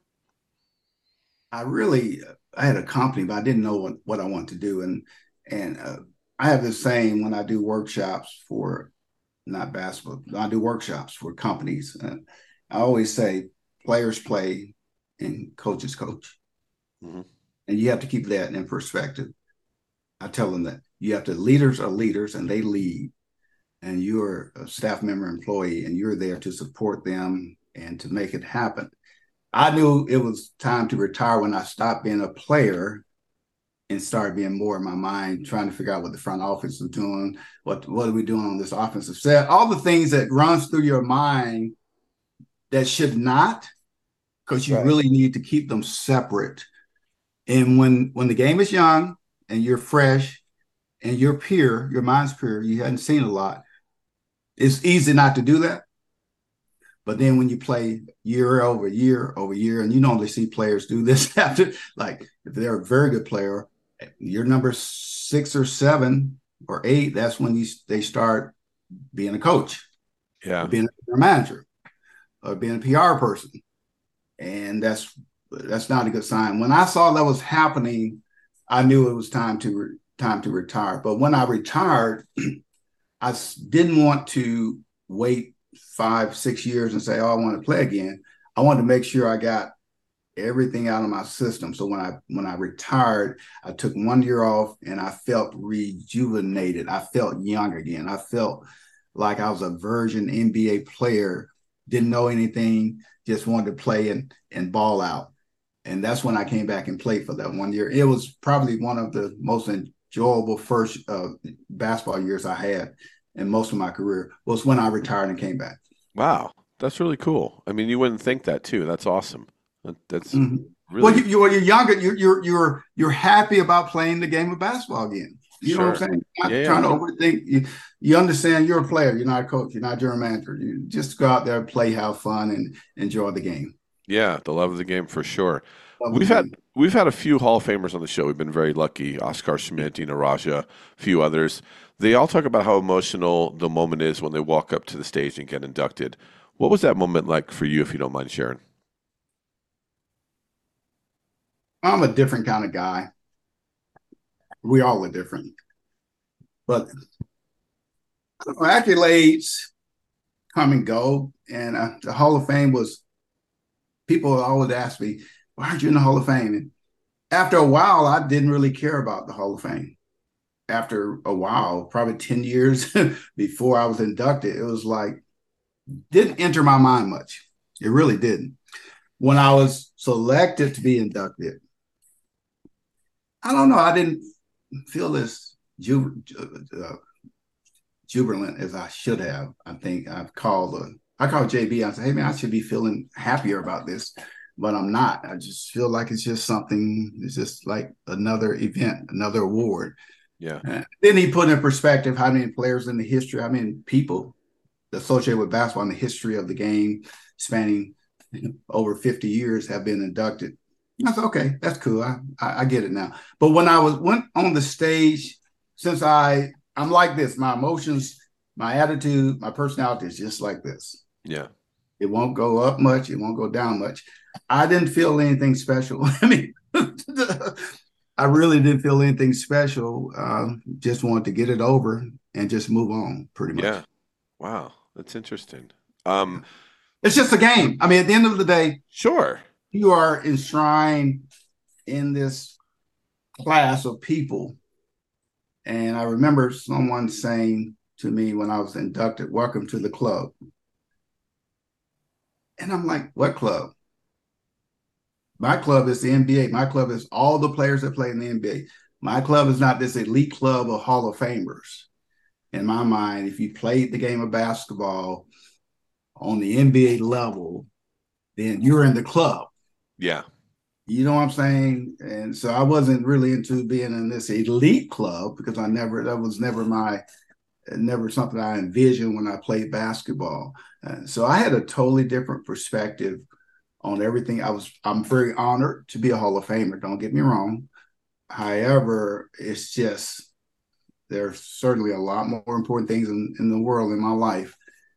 I really, I had a company, but I didn't know what, what I wanted to do. And, and uh, I have this saying when I do workshops for not basketball, I do workshops for companies. And I always say players play and coaches coach. Mm-hmm. And you have to keep that in perspective. I tell them that you have to, leaders are leaders and they lead. And you're a staff member employee and you're there to support them and to make it happen. I knew it was time to retire when I stopped being a player and started being more in my mind, trying to figure out what the front office was doing, what, what are we doing on this offensive set, all the things that runs through your mind that should not, because you right. really need to keep them separate. And when, when the game is young and you're fresh and you're pure, your mind's pure, you hadn't seen a lot, it's easy not to do that. But then when you play year over year over year, and you normally see players do this after, like if they're a very good player, you're number six or seven or eight, that's when you they start being a coach, yeah, or being a manager, or being a P R person. And that's that's not a good sign. When I saw that was happening, I knew it was time to re- time to retire. But when I retired, I didn't want to wait five, six years and say, oh, I want to play again. I wanted to make sure I got everything out of my system. So when I when I retired, I took one year off and I felt rejuvenated. I felt young again. I felt like I was a virgin N B A player, didn't know anything, just wanted to play and, and ball out. And that's when I came back and played for that one year. It was probably one of the most enjoyable first uh, basketball years I had in most of my career was when I retired and came back. Wow. That's really cool. I mean, you wouldn't think that too. That's awesome. That's mm-hmm. really well. You, you're, you're younger. You're you're you're you're happy about playing the game of basketball again. You sure. know what I'm saying? Not yeah, trying yeah. to overthink. You you understand you're a player. You're not a coach. You're not a general manager. You just go out there, play, have fun, and enjoy the game. Yeah, the love of the game for sure. Love we've had game. we've had a few Hall of Famers on the show. We've been very lucky. Oscar Schmidt, Dina Raja, a few others. They all talk about how emotional the moment is when they walk up to the stage and get inducted. What was that moment like for you, if you don't mind sharing? I'm a different kind of guy. We all are different. But I don't know, accolades come and go. And uh, the Hall of Fame was, people always ask me, why aren't you in the Hall of Fame? And after a while, I didn't really care about the Hall of Fame. After a while, probably ten years before I was inducted, it was like, didn't enter my mind much. It really didn't. When I was selected to be inducted, I don't know. I didn't feel as ju- uh, jubilant as I should have. I think I've called, uh, I called J B. I said, hey, man, I should be feeling happier about this, but I'm not. I just feel like it's just something, it's just like another event, another award. Yeah. Uh, then he put in perspective how many players in the history, how many people associated with basketball in the history of the game, spanning over fifty years, have been inducted. I said, okay, that's cool. I, I, I get it now. But when I was went on the stage, since I, I'm like this, my emotions, my attitude, my personality is just like this. Yeah. It won't go up much. It won't go down much. I didn't feel anything special. I mean, I really didn't feel anything special. Um, just wanted to get it over and just move on pretty much. Yeah. Wow. That's interesting. Um, it's just a game. I mean, at the end of the day, sure, you are enshrined in this class of people. And I remember someone saying to me when I was inducted, welcome to the club. And I'm like, what club? My club is the N B A. My club is all the players that play in the N B A. My club is not this elite club of Hall of Famers. In my mind, if you played the game of basketball on the N B A level, then you're in the club. Yeah. You know what I'm saying? And so I wasn't really into being in this elite club because I never, that was never my, never something I envisioned when I played basketball. Uh, so I had a totally different perspective on everything. I was, I'm very honored to be a Hall of Famer. Don't get me wrong. However, it's just, there's certainly a lot more important things in, in the world in my life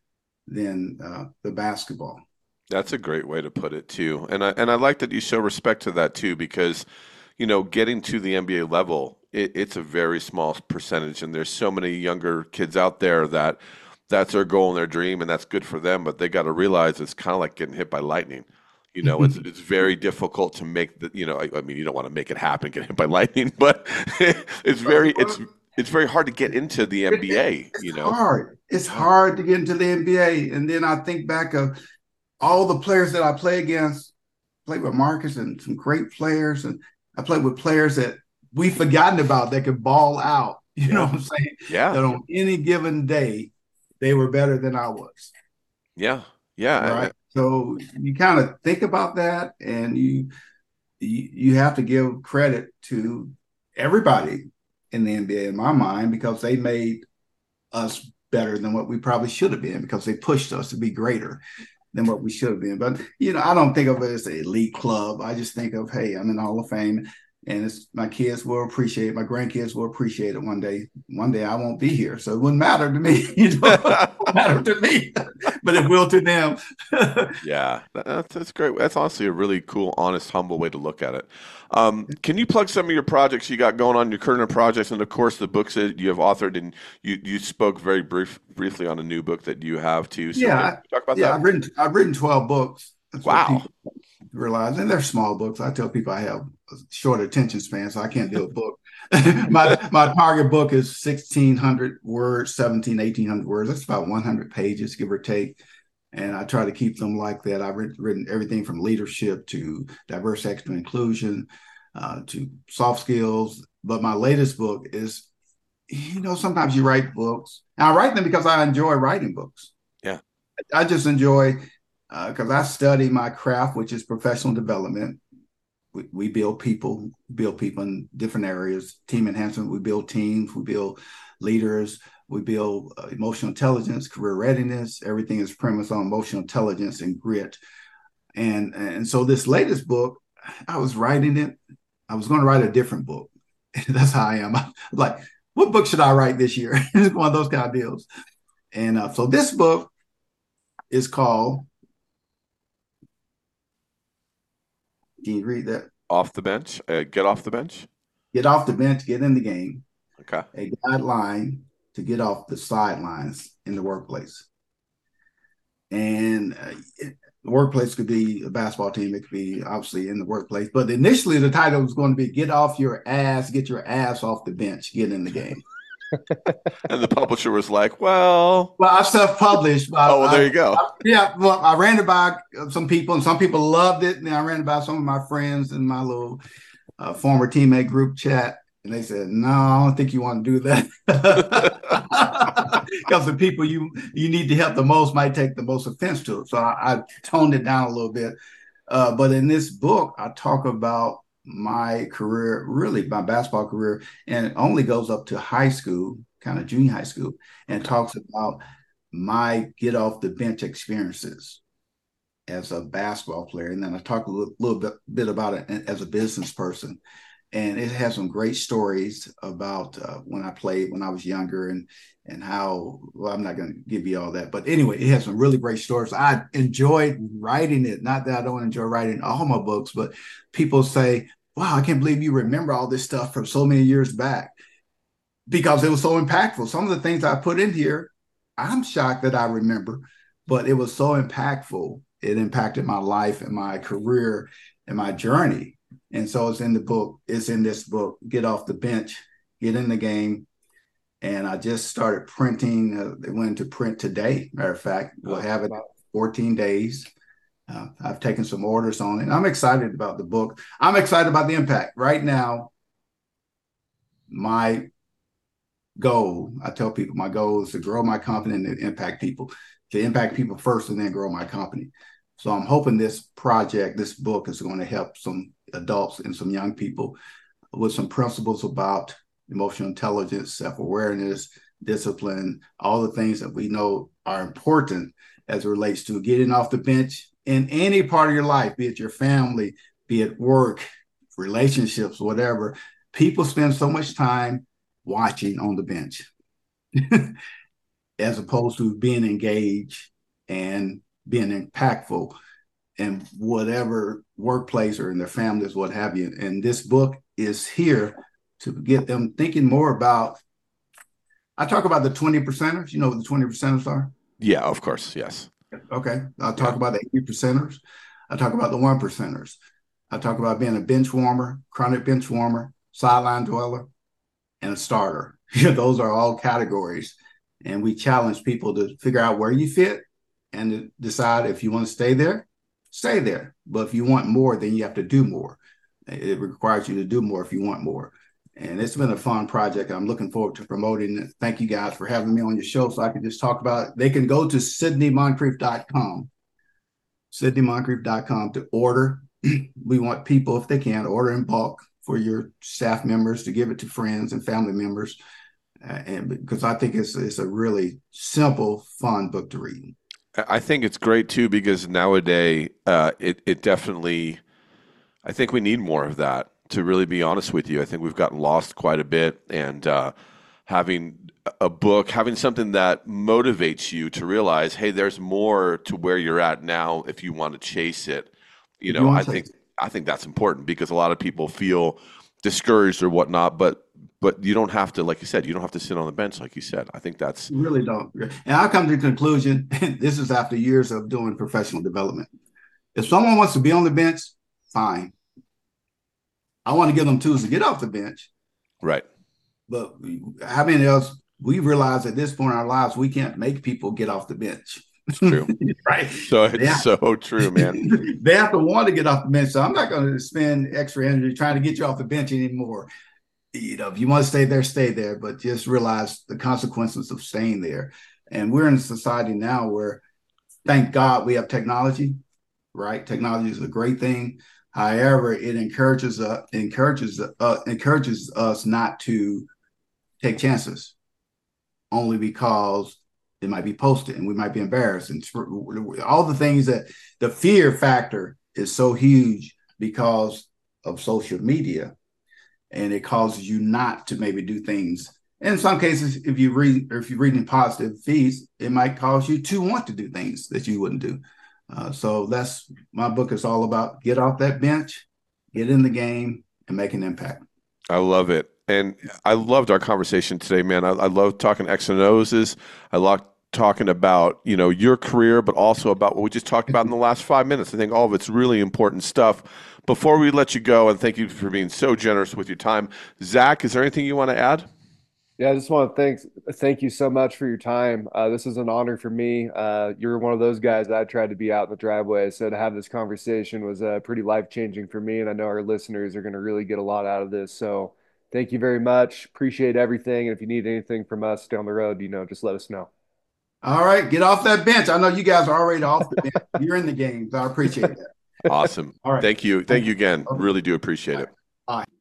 than uh, the basketball. That's a great way to put it too. And I, and I like that you show respect to that too, because, you know, getting to the N B A level, it, it's a very small percentage. And there's so many younger kids out there that that's their goal and their dream, and that's good for them. But they got to realize it's kind of like getting hit by lightning. You know, it's it's very difficult to make the, you know, I, I mean, you don't want to make it happen, get hit by lightning, but it's very, it's, it's very hard to get into the N B A, it's you know. hard. It's hard to get into the N B A. And then I think back of all the players that I play against, played with Marcus and some great players. And I played with players that we've forgotten about that could ball out. You yeah. know what I'm saying? Yeah. That on any given day, they were better than I was. Yeah. Yeah. Right. So you kind of think about that, and you, you you have to give credit to everybody in the N B A in my mind, because they made us better than what we probably should have been, because they pushed us to be greater than what we should have been. But, you know, I don't think of it as an elite club. I just think of, hey, I'm in the Hall of Fame, and it's, my kids will appreciate it. My grandkids will appreciate it one day. One day I won't be here, so it wouldn't matter to me. You know, it won't matter to me, but it will to them. Yeah, that's, that's great. That's honestly a really cool, honest, humble way to look at it. Um, can you plug some of your projects you got going on, your current projects, and of course the books that you have authored, and you, you spoke very brief, briefly on a new book that you have too. So yeah, talk about yeah, that. I've written I've written twelve books. That's wow. Realize, and they're small books. I tell people I have a short attention span, so I can't do a book. my my target book is sixteen hundred words, seventeen, eighteen hundred words. That's about one hundred pages, give or take. And I try to keep them like that. I've written, written everything from leadership to diverse, equity, inclusion, uh, to soft skills. But my latest book is, you know, sometimes you write books. And I write them because I enjoy writing books. Yeah. I just enjoy, because uh, I study my craft, which is professional development. We, we build people, build people in different areas, team enhancement. We build teams, we build leaders. We build uh, emotional intelligence, career readiness. Everything is premised on emotional intelligence and grit. And, and so this latest book, I was writing it. I was going to write a different book. That's how I am. I'm like, what book should I write this year? It's one of those kind of deals. And uh, so this book is called, can you read that? Off the bench. Uh, get off the bench. Get off the bench, get in the game. Okay. A guideline to get off the sidelines in the workplace. And uh, it, the workplace could be a basketball team. It could be obviously in the workplace. But initially the title was going to be Get Off Your Ass, Get Your Ass Off the Bench, Get in the Game. And the publisher was like, well. Well, I self-published. Oh, well, there you go. I, yeah, well, I ran it by some people, and some people loved it. And I ran it by some of my friends in my little uh, former teammate group chat. And they said, no, I don't think you want to do that. Because the people you you need to help the most might take the most offense to it. So I, I toned it down a little bit. Uh, but in this book, I talk about my career, really my basketball career, and it only goes up to high school, kind of junior high school, and talks about my get off the bench experiences as a basketball player. And then I talk a little, little bit, bit about it as a business person. And it has some great stories about uh, when I played when I was younger and and how, well, I'm not going to give you all that. But anyway, it has some really great stories. I enjoyed writing it. Not that I don't enjoy writing all my books, but people say, wow, I can't believe you remember all this stuff from so many years back, because it was so impactful. Some of the things I put in here, I'm shocked that I remember, but it was so impactful. It impacted my life and my career and my journey. And so it's in the book, it's in this book, Get Off the Bench, Get in the Game. And I just started printing. Uh, it went into print today. Matter of fact, we'll have it fourteen days. Uh, I've taken some orders on it. I'm excited about the book. I'm excited about the impact. Right now, my goal, I tell people my goal is to grow my company and to impact people, to impact people first and then grow my company. So I'm hoping this project, this book is going to help some adults and some young people with some principles about emotional intelligence, self-awareness, discipline, all the things that we know are important as it relates to getting off the bench in any part of your life, be it your family, be it work, relationships, whatever. People spend so much time watching on the bench as opposed to being engaged and being impactful in whatever workplace or in their families, what have you. And this book is here to get them thinking more about, I talk about the twenty percenters. You know what the twenty percenters are? Yeah, of course. Yes. Okay. I'll talk yeah. about the eighty percenters. I talk about the one percenters. I talk about being a bench warmer, chronic bench warmer, sideline dweller, and a starter. Those are all categories. And we challenge people to figure out where you fit and to decide if you want to stay there, stay there. But if you want more, then you have to do more. It requires you to do more if you want more. And it's been a fun project. I'm looking forward to promoting it. Thank you guys for having me on your show so I can just talk about it. They can go to Sidney Moncrief dot com, Sidney Moncrief dot com to order. We want people, if they can, order in bulk for your staff members, to give it to friends and family members. Uh, and because I think it's it's a really simple, fun book to read. I think it's great too, because nowadays uh, it it definitely, I think we need more of that. To really be honest with you, I think we've gotten lost quite a bit, and uh, having a book, having something that motivates you to realize, hey, there's more to where you're at now if you want to chase it. You know, you I think I think that's important, because a lot of people feel discouraged or whatnot, but but you don't have to, like you said, you don't have to sit on the bench, like you said. I think that's you really don't. And I come to the conclusion, this is after years of doing professional development. If someone wants to be on the bench, fine. I want to give them tools to get off the bench. Right. But how many else we realize at this point in our lives, we can't make people get off the bench. True. Right. So it's have, so true, man. They have to want to get off the bench. So I'm not going to spend extra energy trying to get you off the bench anymore. You know, if you want to stay there, stay there, but just realize the consequences of staying there. And we're in a society now where, thank God, we have technology, right? Technology is a great thing. However, it encourages uh, encourages uh, encourages us not to take chances, only because it might be posted and we might be embarrassed. And all the things that the fear factor is so huge because of social media, and it causes you not to maybe do things. And in some cases, if you read or if you're reading positive feeds, it might cause you to want to do things that you wouldn't do. Uh, so that's my book is all about: get off that bench, get in the game, and make an impact. I love it. And I loved our conversation today, man. I, I love talking X and O's. I love talking about, you know, your career, but also about what we just talked about in the last five minutes. I think all of it's really important stuff. Before we let you go, and thank you for being so generous with your time, Zach, is there anything you want to add? Yeah, I just want to thank thank you so much for your time. Uh, this is an honor for me. Uh, you're one of those guys that I tried to be out in the driveway. So to have this conversation was uh, pretty life-changing for me, and I know our listeners are going to really get a lot out of this. So thank you very much. Appreciate everything. And if you need anything from us down the road, you know, just let us know. All right, get off that bench. I know you guys are already off the bench. You're in the game, so I appreciate that. Awesome. All right. Thank you. Thank you again. Okay. Really do appreciate it. All right.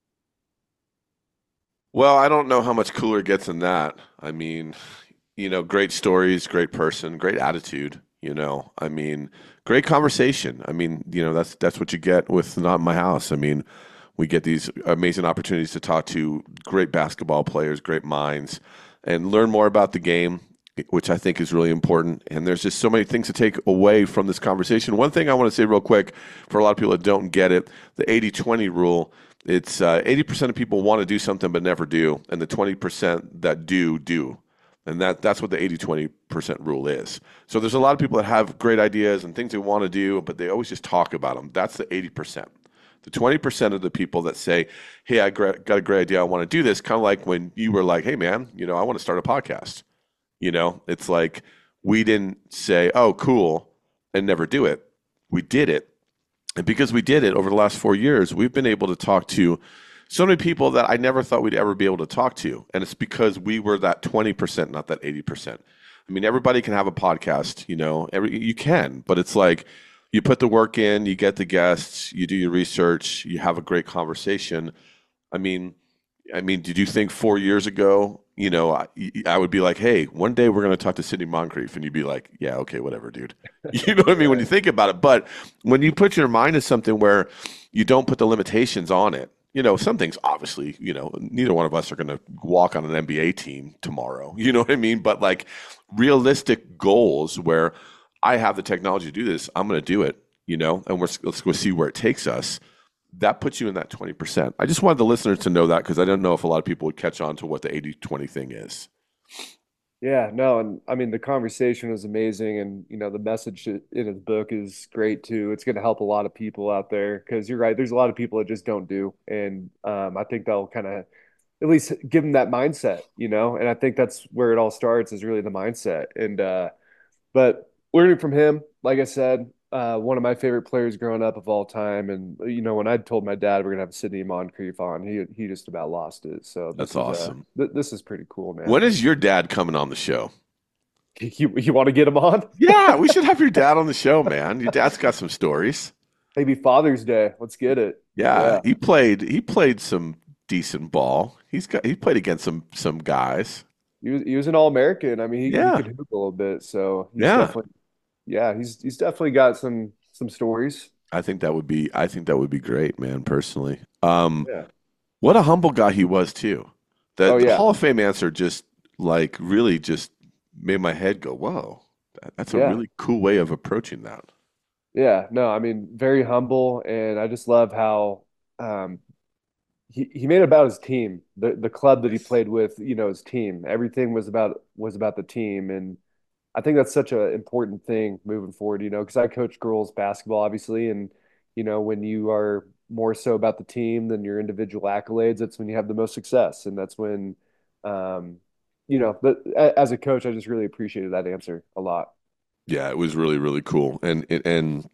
Well, I don't know how much cooler it gets than that. I mean, you know, great stories, great person, great attitude, you know. I mean, great conversation. I mean, you know, that's that's what you get with Not in My House. I mean, we get these amazing opportunities to talk to great basketball players, great minds, and learn more about the game, which I think is really important. And there's just so many things to take away from this conversation. One thing I want to say real quick for a lot of people that don't get it, the eighty twenty rule, it's uh, eighty percent of people want to do something but never do, and the twenty percent that do, do. And that that's what the eighty twenty percent rule is. So there's a lot of people that have great ideas and things they want to do, but they always just talk about them. That's the eighty percent. The twenty percent of the people that say, hey, I got a great idea, I want to do this, kind of like when you were like, hey, man, you know, I want to start a podcast. You know, it's like we didn't say, oh, cool, and never do it. We did it. And because we did it over the last four years, we've been able to talk to so many people that I never thought we'd ever be able to talk to. And it's because we were that twenty percent, not that eighty percent. I mean, everybody can have a podcast, you know, every, you can, but it's like you put the work in, you get the guests, you do your research, you have a great conversation. I mean, I mean, did you think four years ago, you know, I, I would be like, hey, one day we're going to talk to Sidney Moncrief. And you'd be like, yeah, okay, whatever, dude. You know what I mean? When you think about it. But when you put your mind to something where you don't put the limitations on it, you know, some things obviously, you know, neither one of us are going to walk on an N B A team tomorrow. You know what I mean? But like realistic goals where I have the technology to do this, I'm going to do it, you know, and we're, let's go see where it takes us. That puts you in that twenty percent. I just wanted the listeners to know that because I don't know if a lot of people would catch on to what the eighty twenty thing is. Yeah, no, and I mean, the conversation was amazing, and, you know, the message in his book is great, too. It's going to help a lot of people out there because you're right. There's a lot of people that just don't do, and um, I think that'll kind of at least give them that mindset, you know, and I think that's where it all starts is really the mindset. And, uh, but learning from him, like I said, Uh, one of my favorite players growing up of all time. And, you know, when I told my dad we're going to have Sidney Moncrief on, he he just about lost it. So that's is, awesome. Uh, th- this is pretty cool, man. When is your dad coming on the show? You, you want to get him on? Yeah, we should have your dad on the show, man. Your dad's got some stories. Maybe Father's Day. Let's get it. Yeah, yeah. he played he played some decent ball. He's got he played against some some guys. He was he was an All-American. I mean, he, yeah. he could hoop a little bit. So he's yeah. definitely Yeah, he's he's definitely got some some stories. I think that would be I think that would be great, man, personally. Um yeah. What a humble guy he was too. The, oh, yeah. the Hall of Fame answer just like really just made my head go, whoa. That, that's a yeah. really cool way of approaching that. Yeah, no, I mean, very humble, and I just love how um he, he made it about his team, the the club that he played with, you know, his team. Everything was about was about the team, and I think that's such an important thing moving forward, you know, because I coach girls basketball, obviously. And, you know, when you are more so about the team than your individual accolades, that's when you have the most success. And that's when, um, you know, but as a coach, I just really appreciated that answer a lot. Yeah, it was really, really cool. And, and, and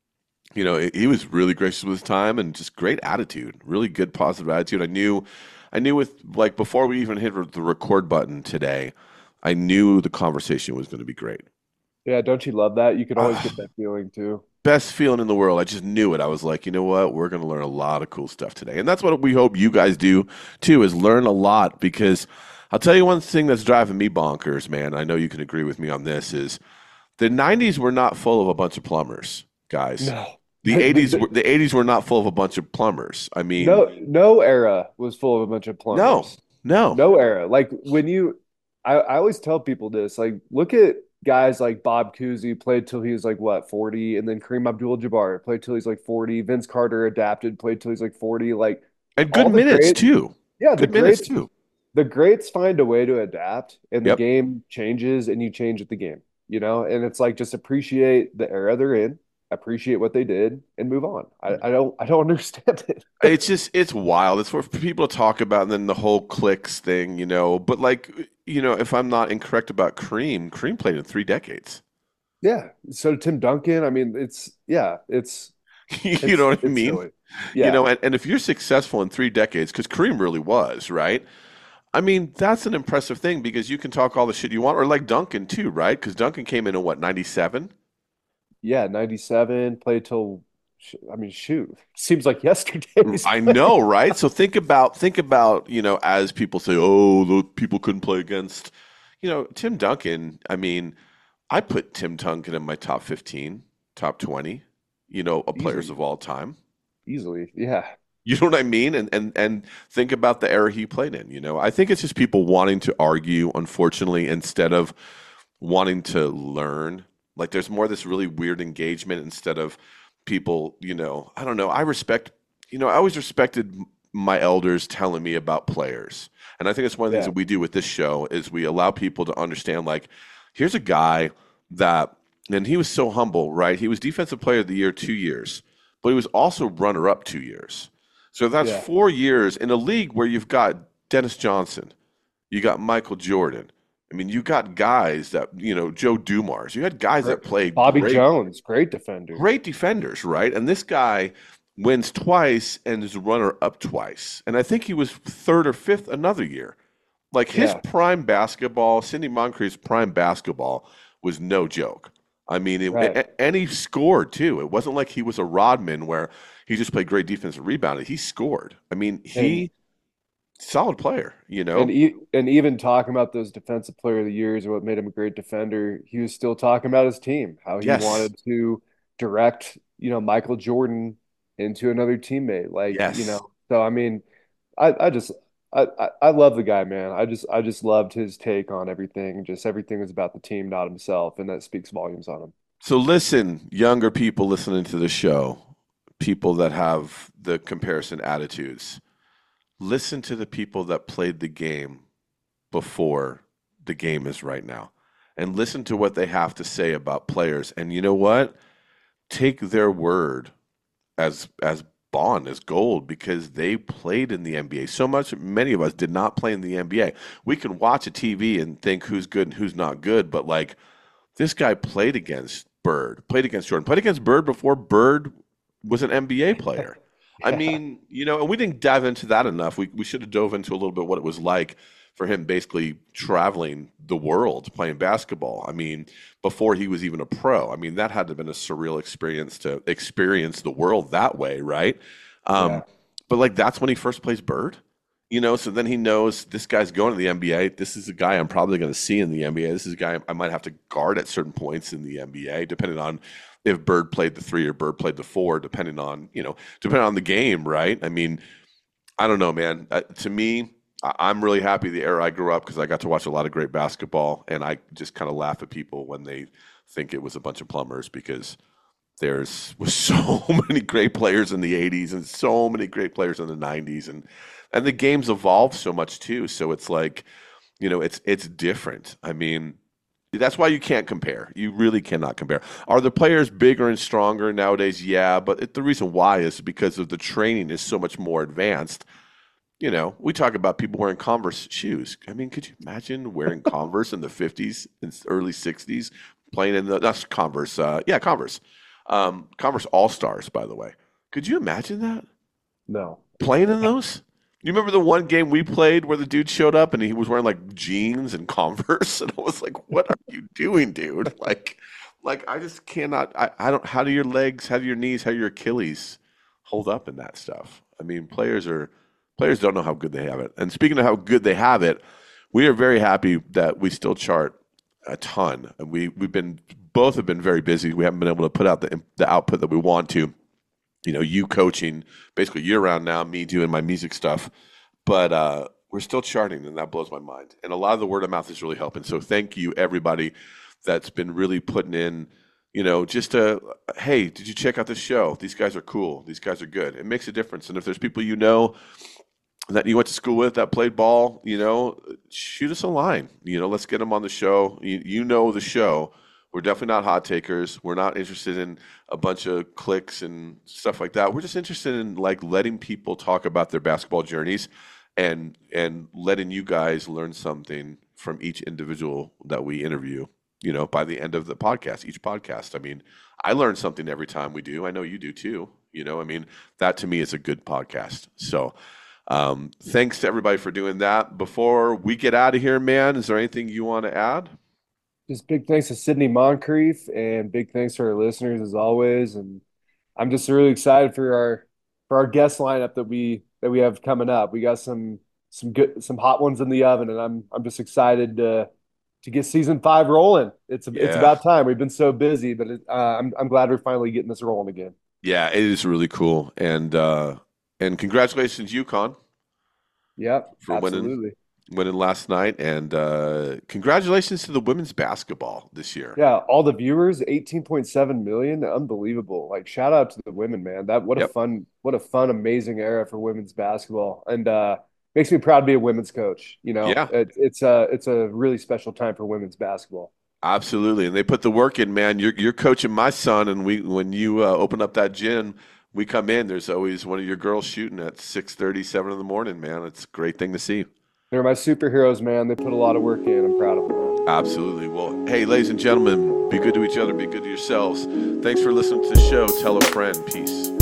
you know, he was really gracious with his time and just great attitude, really good, positive attitude. I knew, I knew with like before we even hit the record button today, I knew the conversation was going to be great. Yeah, don't you love that? You can always get that feeling too. Best feeling in the world. I just knew it. I was like, you know what? We're going to learn a lot of cool stuff today. And that's what we hope you guys do too, is learn a lot, because I'll tell you one thing that's driving me bonkers, man. I know you can agree with me on this, is the nineties were not full of a bunch of plumbers, guys. No. The eighties were, the eighties were not full of a bunch of plumbers. I mean, no no era was full of a bunch of plumbers. No. No. No era. Like when you I, I always tell people this, like look at guys like Bob Cousy, played till he was like what, forty, and then Kareem Abdul-Jabbar played till he's like forty. Vince Carter adapted, played till he's like forty. Like and good minutes greats, too. Yeah, good the minutes greats, too. The greats find a way to adapt, and the Yep. game changes, and you change with the game. You know, and it's like just appreciate the era they're in, appreciate what they did, and move on. I, I don't I don't understand it. It's just it's wild. It's for people to talk about, and then the whole clicks thing, you know. But like, you know, if I'm not incorrect about Kareem, Kareem played in three decades. Yeah. So Tim Duncan, I mean, it's yeah, it's you it's, know what I it's mean? silly. Yeah. You know, and, and if you're successful in three decades, because Kareem really was, right? I mean, that's an impressive thing, because you can talk all the shit you want, or like Duncan too, right? Because Duncan came in in what, ninety-seven? Yeah, ninety-seven, played till I mean, shoot, seems like yesterday. I know, right? So think about think about, you know, as people say, oh, those people couldn't play against, you know, Tim Duncan. I mean, I put Tim Duncan in my top fifteen, top twenty, you know, of players Easily. of all time. Easily, yeah. You know what I mean? And and and think about the era he played in, you know. I think it's just people wanting to argue, unfortunately, instead of wanting to learn. Like there's more of this really weird engagement instead of people, you know, I don't know. I respect, you know, I always respected my elders telling me about players. And I think it's one of the Yeah. things that we do with this show is we allow people to understand, like, here's a guy that, and he was so humble, right? He was Defensive Player of the Year two years, but he was also runner-up two years. So that's Yeah. four years in a league where you've got Dennis Johnson, you got Michael Jordan. I mean, you got guys that, you know, Joe Dumars. You had guys that played Bobby great, Jones, great defender. great defenders, right? And this guy wins twice and is runner-up twice. And I think he was third or fifth another year. Like his Yeah. prime basketball, Sidney Moncrief's prime basketball was no joke. I mean, it, Right. a- and he scored too. It wasn't like he was a Rodman where he just played great defense and rebounded. He scored. I mean, he solid player, you know. And e- and even talking about those defensive player of the years or what made him a great defender, he was still talking about his team, how he Yes. wanted to direct, you know, Michael Jordan into another teammate. Like, Yes. you know, so I mean, I, I just I, I, I love the guy, man. I just I just loved his take on everything. Just everything was about the team, not himself, and that speaks volumes on him. So listen, younger people listening to the show, people that have the comparison attitudes, listen to the people that played the game before the game is right now, and listen to what they have to say about players. And you know what? Take their word as as bond, as gold, because they played in the N B A. So much, many of us did not play in the N B A. We can watch a T V and think who's good and who's not good, but like this guy played against Bird, played against Jordan, played against Bird before Bird was an N B A player. I mean, you know, and we didn't dive into that enough. We we should have dove into a little bit what it was like for him basically traveling the world playing basketball. I mean, before he was even a pro. I mean, that had to have been a surreal experience to experience the world that way, right? Um, Yeah. But like that's when he first plays Bird. You know, so then he knows this guy's going to the N B A. This is a guy I'm probably going to see in the N B A. This is a guy I might have to guard at certain points in the N B A, depending on if Bird played the three or Bird played the four, depending on, you know, depending on the game, right? I mean, I don't know, man. Uh, to me, I- I'm really happy the era I grew up because I got to watch a lot of great basketball, and I just kind of laugh at people when they think it was a bunch of plumbers because there's was so many great players in the eighties and so many great players in the nineties, and and the game's evolved so much too. So it's like, you know, it's it's different. I mean, that's why you can't compare. You really cannot compare. Are the players bigger and stronger nowadays? Yeah, but it, the reason why is because of the training is so much more advanced. You know, we talk about people wearing Converse shoes. I mean, could you imagine wearing Converse in the fifties and early sixties? playing in the that's Converse. Uh, yeah, Converse. Um, Converse All Stars, by the way. Could you imagine that? No. Playing in those? You remember the one game we played where the dude showed up and he was wearing like jeans and Converse, and I was like, "What are you doing, dude?" Like, like I just cannot. I, I don't. How do your legs? How do your knees? How do your Achilles hold up in that stuff? I mean, players are players don't know how good they have it. And speaking of how good they have it, we are very happy that we still chart a ton. And we we've been both have been very busy. We haven't been able to put out the the output that we want to. You know, you coaching basically year round now, me doing my music stuff, but uh, we're still charting, and that blows my mind. And a lot of the word of mouth is really helping. So thank you, everybody that's been really putting in, you know, just a, hey, did you check out this show? These guys are cool. These guys are good. It makes a difference. And if there's people you know that you went to school with that played ball, you know, shoot us a line. You know, let's get them on the show. You, you know the show. We're definitely not hot takers. We're not interested in a bunch of clicks and stuff like that. We're just interested in like letting people talk about their basketball journeys and and letting you guys learn something from each individual that we interview, you know, by the end of the podcast, each podcast. I mean, I learn something every time we do. I know you do too. You know, I mean, that to me is a good podcast. So um, thanks to everybody for doing that. Before we get out of here, man, is there anything you want to add? Just big thanks to Sidney Moncrief, and big thanks to our listeners as always. And I'm just really excited for our for our guest lineup that we that we have coming up. We got some some good some hot ones in the oven, and I'm I'm just excited to to get season five rolling. It's yeah. it's about time. We've been so busy, but it, uh, I'm I'm glad we're finally getting this rolling again. Yeah, it is really cool, and uh, and congratulations, UConn. Yep, for absolutely. winning. winning last night, and uh, congratulations to the women's basketball this year. Yeah, all the viewers, eighteen point seven million, unbelievable. Like, shout out to the women, man. That what yep. a fun, what a fun, amazing era for women's basketball, and uh, makes me proud to be a women's coach. You know, yeah, it, it's a it's a really special time for women's basketball. Absolutely, and they put the work in, man. You're you're coaching my son, and we when you uh, open up that gym, we come in. There's always one of your girls shooting at six thirty, seven in the morning, man. It's a great thing to see. They're my superheroes, man. They put a lot of work in. I'm proud of them. Man. Absolutely. Well, hey, ladies and gentlemen, be good to each other. Be good to yourselves. Thanks for listening to the show. Tell a friend. Peace.